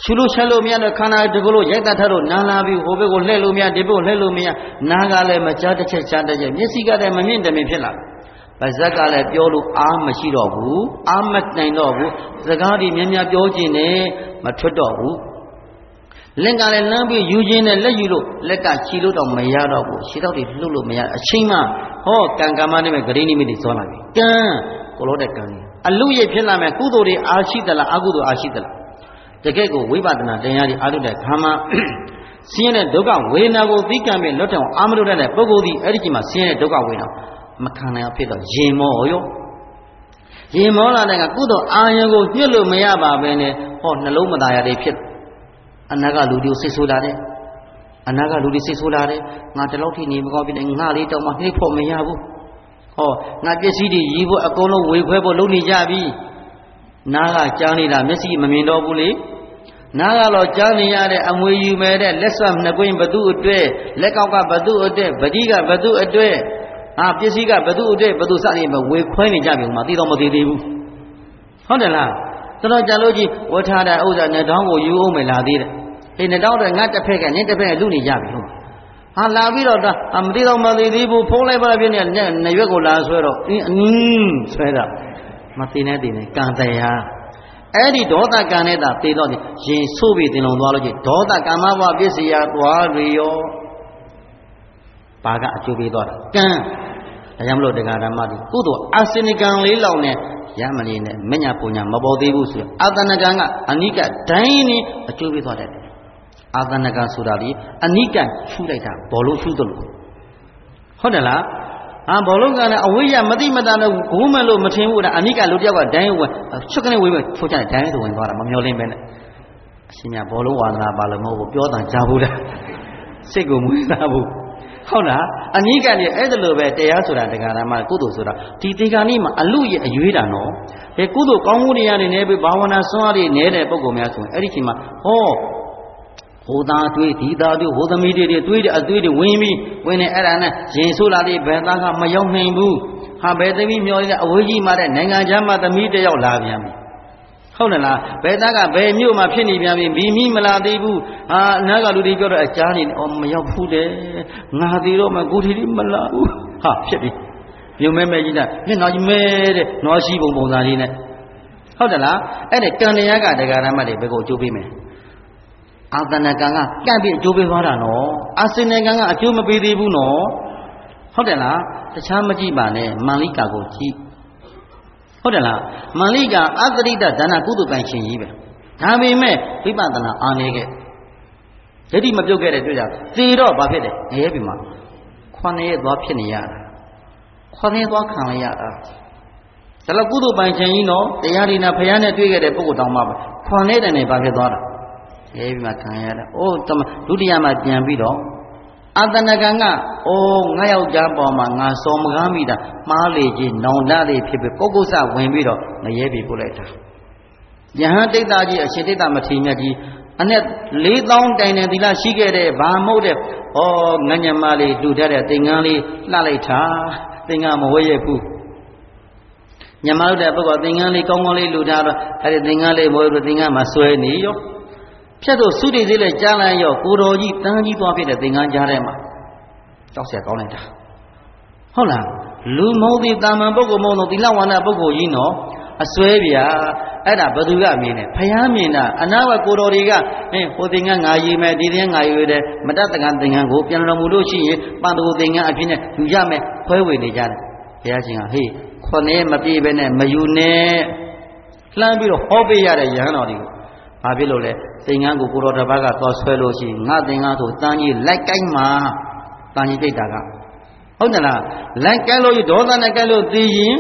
ရှုလို့ချက်လို့မရတဲ့ခန္ဓာတကူလို့ရိုက်တတ်ထလို့နာလာပြီးဟိုဘက်ကိုလှည့်လို့မရဒီဘက်ကိုလှည့်လို့မရနားကလည်းမကြားတစ်ချက်ကြားတစ်ချက်မျက်စိကလည်းမမြင့်တမင်ဖြစ်လာပါဇက်ကလည်းပြောလို့အားမရှိတော့ဘူးအားမနိုင်တော့ဘူးစကားတွေများများပြောခြင်းနဲ့မထွက်တော့ဘူးလက်ကလည်းလမ်းပြီးယူခြင်းနဲ့လက်ယူလို့လက်ကချီလို့တော့မရတော့ဘူးခြေတော့တွေလှုပ်လို့မရအချိန်မှဟောကံကမ္မနဲ့ပဲဂရိနိမိတ်တွေစောလာပြီကံကိုလို့တဲ့ကံအလူရဖြစ်လာမယ်ကုသိုလ်တွေအားရှိသလားအကုသိုလ်အားရှိသလားတကယ့်ကိုဝိပဿနာတရားတွေအားထုတ်တဲ့ခါမှာဆင်းရဲတဲ့ဒုက္ခဝေဒနာကိုသိကံပြီးလွတ်တောင်အာမထုတ်တဲ့ပုဂ္ဂိုလ်ဒီအဲ့ဒီချိန်မှာဆင်းရဲတဲ့ဒုက္ခဝေဒနာမခံနိုင်အောင်ဖြစ်တော့ရင်မောရောရင်မောလာတဲ့ကကုသိုလ်အာယုံကိုညှို့လို့မရပါဘဲနဲ့ဟောနှလုံးမသားရတွေဖြစ်အနာကလူတွေစိတ်ဆိုးလာတယ်အနာကလူတွေစိတ်ဆိုးလာတယ်ငါတလောက်ထိနေမကောင်းပြီနဲ့ငါလေးတောင်မှနှိပ်ဖို့မရဘူးဟောငါပစ္စည်းတွေရီးဖို့အကုန်လုံးဝေခွဲဖို့လုပ်နေကြပြီနားကကြားနေတာမျက်စိမမြင်တော့ဘူးလေနားကတော့ကြားနေရတဲ့အမွေယူမဲ့တဲ့လက်ဆွနှစ်ကွင်းဘသူအတွက်လက်ကောက်ကဘသူအတွက်ပတိကဘသူအတွက်အာပစ္စည်းကဘသူအတွက်ဘသူစသည်မဝေခွဲနေကြပြီမှာသိတော့မသိသေးဘူးဟုတ်တယ်လားတော်တော်ကြာလို့ကြီးဝတ်ထားတဲ့ဥစ္စာနဲ့တောင်းကိုယူအောင်မယ်လာသေးတယ်အေးနဲ့တောင်းတော့ငါတစ်ဖက်ကနင်းတစ်ဖက်ကလူနေကြပြီဟုတ်ဟာလာပြီးတော့မသိတော့မသိသေးဘူးဖုံးလိုက်ပါလားပြင်းနေနရွက်ကိုလာဆွဲတော့အင်းအင်းဆွဲတာမသိနေတယ်ကံတရားအဲ့ဒီဒေါသကံနဲ့သာသိတော့ရင်ဆိုးပြီးတင်လုံသွားလို့ကြီးဒေါသကမ္မဘဝပစ္စယသွားတွေရောဘာကအကျိုးပေးသွားတာကံဒါကြောင့်မလို့တရားဓမ္မတွေကုသိုလ်အာစနိကံလေးလောက်နဲ့ရမနေနဲ့မညာပူညာမပေါ်သေးဘူးဆိုအာသနကံကအနိကဒိုင်းနဲ့အကျိုးပေးသွားတယ်အာသနကံဆိုတာဒီအနိကရှုလိုက်တာဘောလုံးရှုသလိုဟုတ်တယ်လားအာဘောလုံးကလည်းအဝိယမတိမတာနဲ့ဂုံးမဲ့လို့မထင်ဘူးဒါအနိကလူတယောက်ကဒိုင်းဝင်ချက်ကနေဝေးမဲ့ထိုးချတယ်ဒိုင်းဆိုဝင်သွားတာမမျောလင်းပဲနဲ့အရှင်မြတ်ဘောလုံးဝါဒနာပါလို့မဟုတ်ဘူးပြောတာကြားဘူးလားစိတ်ကိုမွေးစားဘူးဟုတ်လားအနိကနေအဲ့ဒါလိုပဲတရားဆိုတာတရားဓမ္မကုသိုလ်ဆိုတာဒီတေဂာနိမှာအလူရဲ့အရွေးတာနော်ဒီကုသိုလ်ကောင်းမှုတွေရနေပြီဘာဝနာစွမ်းအားတွေနေတဲ့ပုံကောင်များဆိုရင်အဲ့ဒီချိန်မှာဟောဟိုသားတွေးဒီသားတွေးဟိုသမီးတွေတွေးတဲ့အသွေးတွေဝင်ပြီးဝင်နေအဲ့ဒါနဲ့ရင်ဆိုးလာတဲ့ဘယ်သားကမရောက်နိုင်ဘူးဟာဘယ်သမီးမျောနေတဲ့အဝေးကြီးမှတဲ့နိုင်ငံခြားမှာသမီးတယောက်လာပြန်ပြီဟုတ်တယ်လားဘယ်သားကဘယ်မြို့မှာဖြစ်နေပြန်ပြီဘီမီမလာသေးဘူးဟာအနာကလူတွေပြောတော့အချားနေအော်မရောက်ဘူးတဲ့ငါသေးတော့မှကိုထီလေးမလာဘူးဟာဖြစ်ပြီမြုံမဲမဲကြီးတာမျက်နှာကြီးမဲတဲ့နွားရှိပုံပုံစံလေးနဲ့ဟုတ်တယ်လားအဲ့ဒါကံတရားကတရားဓမ္မတွေဘယ်ကိုအကျိုးပေးမယ်အာသနကံကကန့်ပြီးအကျိုးပေးသွားတာနော်အာစနကံကအကျိုးမပေးသေးဘူးနော်ဟုတ်တယ်လားတခြားမကြည့်ပါနဲ့မန္လိကာကိုကြည့်ဟုတ်တယ်လားမန္လိကအတ္တိတဒါနကုသပိုင်ရှင်ကြီးပဲဒါပေမဲ့ဝိပဿနာအားနည်းခဲ့ဒိဋ္ဌိမပြုတ်ခဲ့တဲ့တွေ့ကြသေတော့ဘာဖြစ်လဲငရဲပြီမှာခွန်ရဲ့သွားဖြစ်နေရတာခွန်ရဲ့သွားခံရရတာဒါလည်းကုသပိုင်ရှင်ကြီးနော်တရားဒီနာဖယားနဲ့တွေ့ခဲ့တဲ့ပုဂ္ဂိုလ်တောင်မှခွန်နေတဲ့နဲ့ဘာဖြစ်သွားတာငရဲပြီမှာခံရတာအိုးဒုတိယမှာပြန်ပြီးတော့အာတနကံကအိုးငါယောက်ျားပေါ်မှာငါစော်မကားမိတာမှားလေကြီးနောင်တတွေဖြစ်ပြီးပုဂ္ဂုစဝင်ပြီးတော့ငရဲပြီပို့လိုက်တာယဟန်တိတ်တာကြီးအရှင်တိတ်တာမထေရမြတ်ကြီးအနဲ့လေးသောင်းတိုင်တဲ့သီလရှိခဲ့တဲ့ဘာမဟုတ်တဲ့ဩငညမလေးလူထားတဲ့သင်္ကန်းလေးလှလိုက်တာသင်္ကန်းမဝဲရဘူးညမလို့တဲ့ပုဂ္ဂိုလ်သင်္ကန်းလေးကောင်းကောင်းလေးလူထားတော့အဲ့ဒီသင်္ကန်းလေးမဝဲဘူးသင်္ကန်းမှာဆွဲနေရောဖြတ်တော့သုတိသေးလေးကြားလိုက်ရောကိုတော်ကြီးတန်းကြီးသွားဖြစ်တဲ့သင်္ကန်းကြားထဲမှာတောက်เสียကောင်းလိုက်တာဟုတ်လားလူမဟုတ်သည်တာမန်ပုဂ္ဂိုလ်မဟုတ်တော့သီလဝါဒပုဂ္ဂိုလ်ကြီးနော်အစွဲဗျာအဲ့ဒါဘသူကမြင်တယ်ဖယားမြင်တာအနာဝကိုတော်တွေကဟင်းဟိုသင်္ကန်းငါယူမယ်ဒီသင်္ကန်းငါယူတယ်မတတ်တကံသင်္ကန်းကိုပြန်တော်မူလို့ရှိရင်ပန္တကိုသင်္ကန်းအဖြစ်နဲ့ယူရမယ်ခွဲဝေနေကြတယ်ဘုရားရှင်ကဟေးခွန်နဲ့မပြေပဲနဲ့မယူနဲ့လှမ်းပြီးတော့ဟောပေးရတဲ့ယဟန်တော်တွေကိုဘာဖြစ်လို့လဲသင်္ကန်းကိုကိုတော်တစ်ပါးကသွားဆွဲလို့ရှိရင်ငါသင်္ကန်းဆိုတန်းကြီးလိုက်ကိုင်းမှာတန်းကြီးတိတ်တာကဟုတ်တယ်လားလိုက်ကဲလို့ဒေါသနဲ့ကဲလို့သိရင်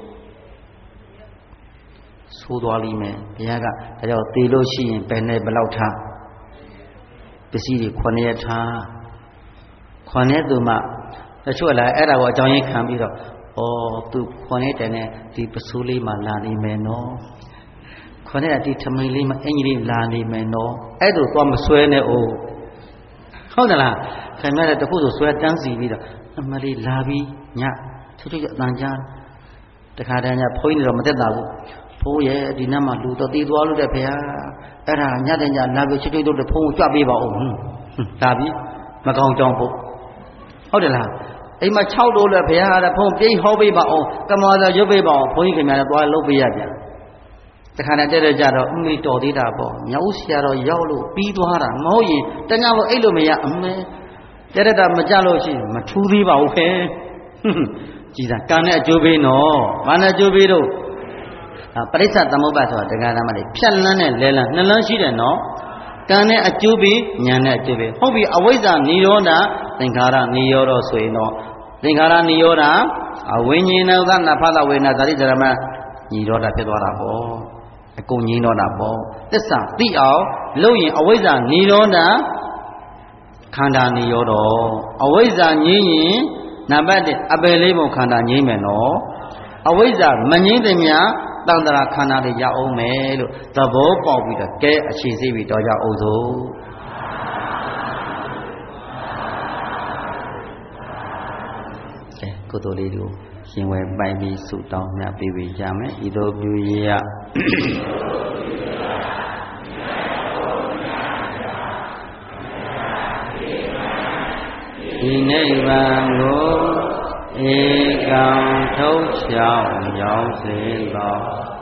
ဆိုးသွားလိမ့်မယ်ဘုရားကဒါကြောင့်သိလို့ရှိရင်ဘယ်နဲ့ဘယ်လောက်ထားပစ္စည်းတွေခွန်ရက်ထားခွန်ရက်သူမှတချို့လည်းအဲ့ဒါကိုအကြောင်းရင်းခံပြီးတော့ဩသူခွန်ရက်တယ်နဲ့ဒီပစိုးလေးမှလာနေမယ်နော်ခွန်ရက်ဒီထမိန်လေးမှအင်ကြီးလေးလာနေမယ်နော်အဲ့ဒါသွားမဆွဲနဲ့အိုးဟုတ်တယ်လားခင်ဗျားတခုဆိုဆွဲတန်းစီပြီးတော့အမလေးလာပြီးညချွတ်ချွတ်အတန်ကြားတခါတည်းညဘုန်းကြီးတွေတော့မသက်တာဘူးဖိုးရဲ့ဒီနတ်မှာလူတော့တီးသွားလို့တဲ့ဖေဟာအဲ့ဒါညတဲ့ညလာပြီးချွတ်ချွတ်တို့ဖုံးကိုကြွပေးပါဦးဒါပြီးမကောင်းကြောင်းဖို့ဟုတ်တယ်လားအိမ်မှာ၆တိုးလဲဖေဟာတဲ့ဖုံးပြိဟောပေးပါအောင်ကမောသာရုပ်ပေးပါအောင်ဘုန်းကြီးခင်ဗျားလည်းသွားလုပ်ပေးရပြန်တခါနဲ့တဲ့တဲ့ကြတော့အမေတော်သေးတာပေါ့ညောင်ဆရာတော်ရောက်လို့ပြီးသွားတာမဟုတ်ရင်တညလို့အိတ်လို့မရအမေတဲ့တဲ့တာမကြလို့ရှိရင်မထူးသေးပါဘူးခင်ကြည်သာကံနဲ့အကျိုးပေးနော်ဘာနဲ့အကျိုးပေးတော့ပရိစ္ဆသမုပ္ပါဆိုတာတရားဓမ္မတွေဖြတ်လန်းနဲ့လဲလန်းနှလန်းရှိတယ်နော်ကံနဲ့အကျိုးပေးဉာဏ်နဲ့အကျိုးပေးဟုတ်ပြီအဝိဇ္ဇာနိရောဓသင်္ခါရနိရောဓဆိုရင်တော့သင်္ခါရနိရောဓအဝိညာဉ်နဲ့သနဖသဝေနသတိဓမ္မနိရောဓဖြစ်သွားတာပေါ့အကုန်ငြိမ်းတော့တာပေါ့သစ္စာသိအောင်လို့ရင်အဝိဇ္ဇာနိရောဓခန္ဓာနိရောဓအဝိဇ္ဇာငြိမ်းရင်နံပါတ်一အပယ်လေးပုံခန္ဓာငြိမ်းမယ်နော်အဝိဇ္ဇာမငြိမ်းတဲ့များတန်တရာခန္ဓာတွေရအောင်မယ်လို့သဘောပေါက်ပြီးတော့ကဲအခြေစိတ်ပြီးတော့ကြအောင်စို့ကဲကုသိုလ်လေးတို့ရှင်ဝယ်ပိုင်ပြီးဆုတောင်းမြတ်ပေးကြမယ်ဤသို့ပြုရဒီနိဗ္ဗာန်ကိုဧကံထုတ်ချောင်းရောက်စေသော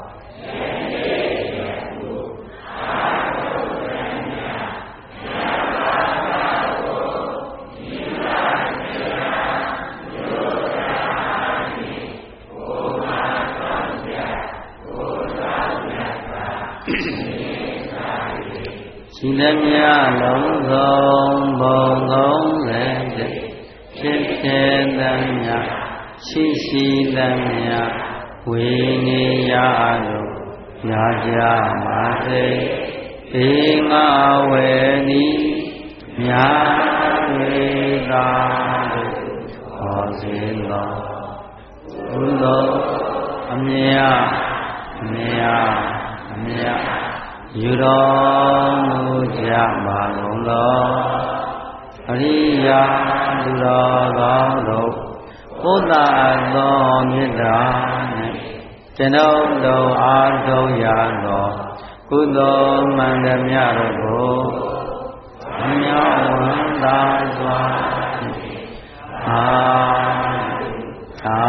ရှိသမျှလုံးစုံဘုံသုံးလည်းဖြစ်ဖြစ်သမျှရှိရှိသမျှဝိနိယတို့ညာကြပါစေဧငါဝေနိမြာဝေသာတို့ဟောစေသောဘုသောအမြတ်အမြတ်အမြတ်ယူတော်မူကြပါကုန်သောအရိယာသူတော်ကောင်းတို့ဘုဒ္ဓသောမေတ္တာနှင့်ကျွန်ုပ်တို့အားထုတ်ရသောကုသိုလ်မှန်သမျှတို့ကိုအမြောက်ဝန်သာစွာအာသာ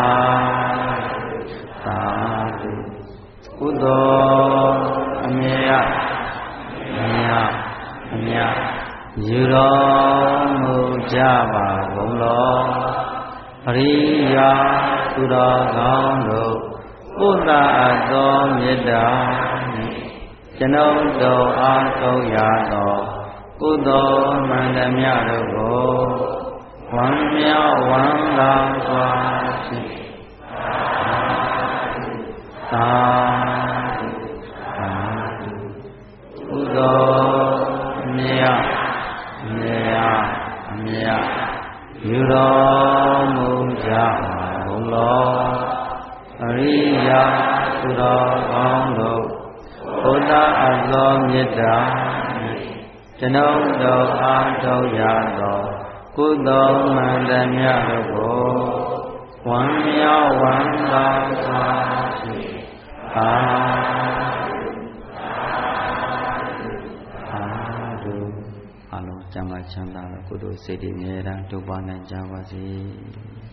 သာကုသိုလ်အမြတ်အမြတ်အမြတ်ယူတော်မူကြပါကုန်သောအရိယာသူတော်ကောင်းတို့ဘုဒ္ဓသောမေတ္တာနှင့်ကျွန်ုပ်တို့အားထုတ်ရသောကုသိုလ်မှန်သမျှတို့ကိုဝမ်းမြောက်ဝမ်းသာစွာဖြင့်သာကုသိုလ်အမြတ်အမြတ်အမြတ်ယူတော်မူကြပါကုန်သောအရိယာသူတော်ကောင်းတို့ဘုဒ္ဓအသောမေတ္တာကျွန်ုပ်တို့အားထုတ်ရသောကုသိုလ်မှန်သမျှတို့ကိုဝမ်းမြောက်ဝမ်းသာစွာဖြင့်အာကျမ်းမာချမ်းသာသောကုသိုလ်စိတ်တွေအမြဲတမ်းတိုးပွားနိုင်ကြပါစေ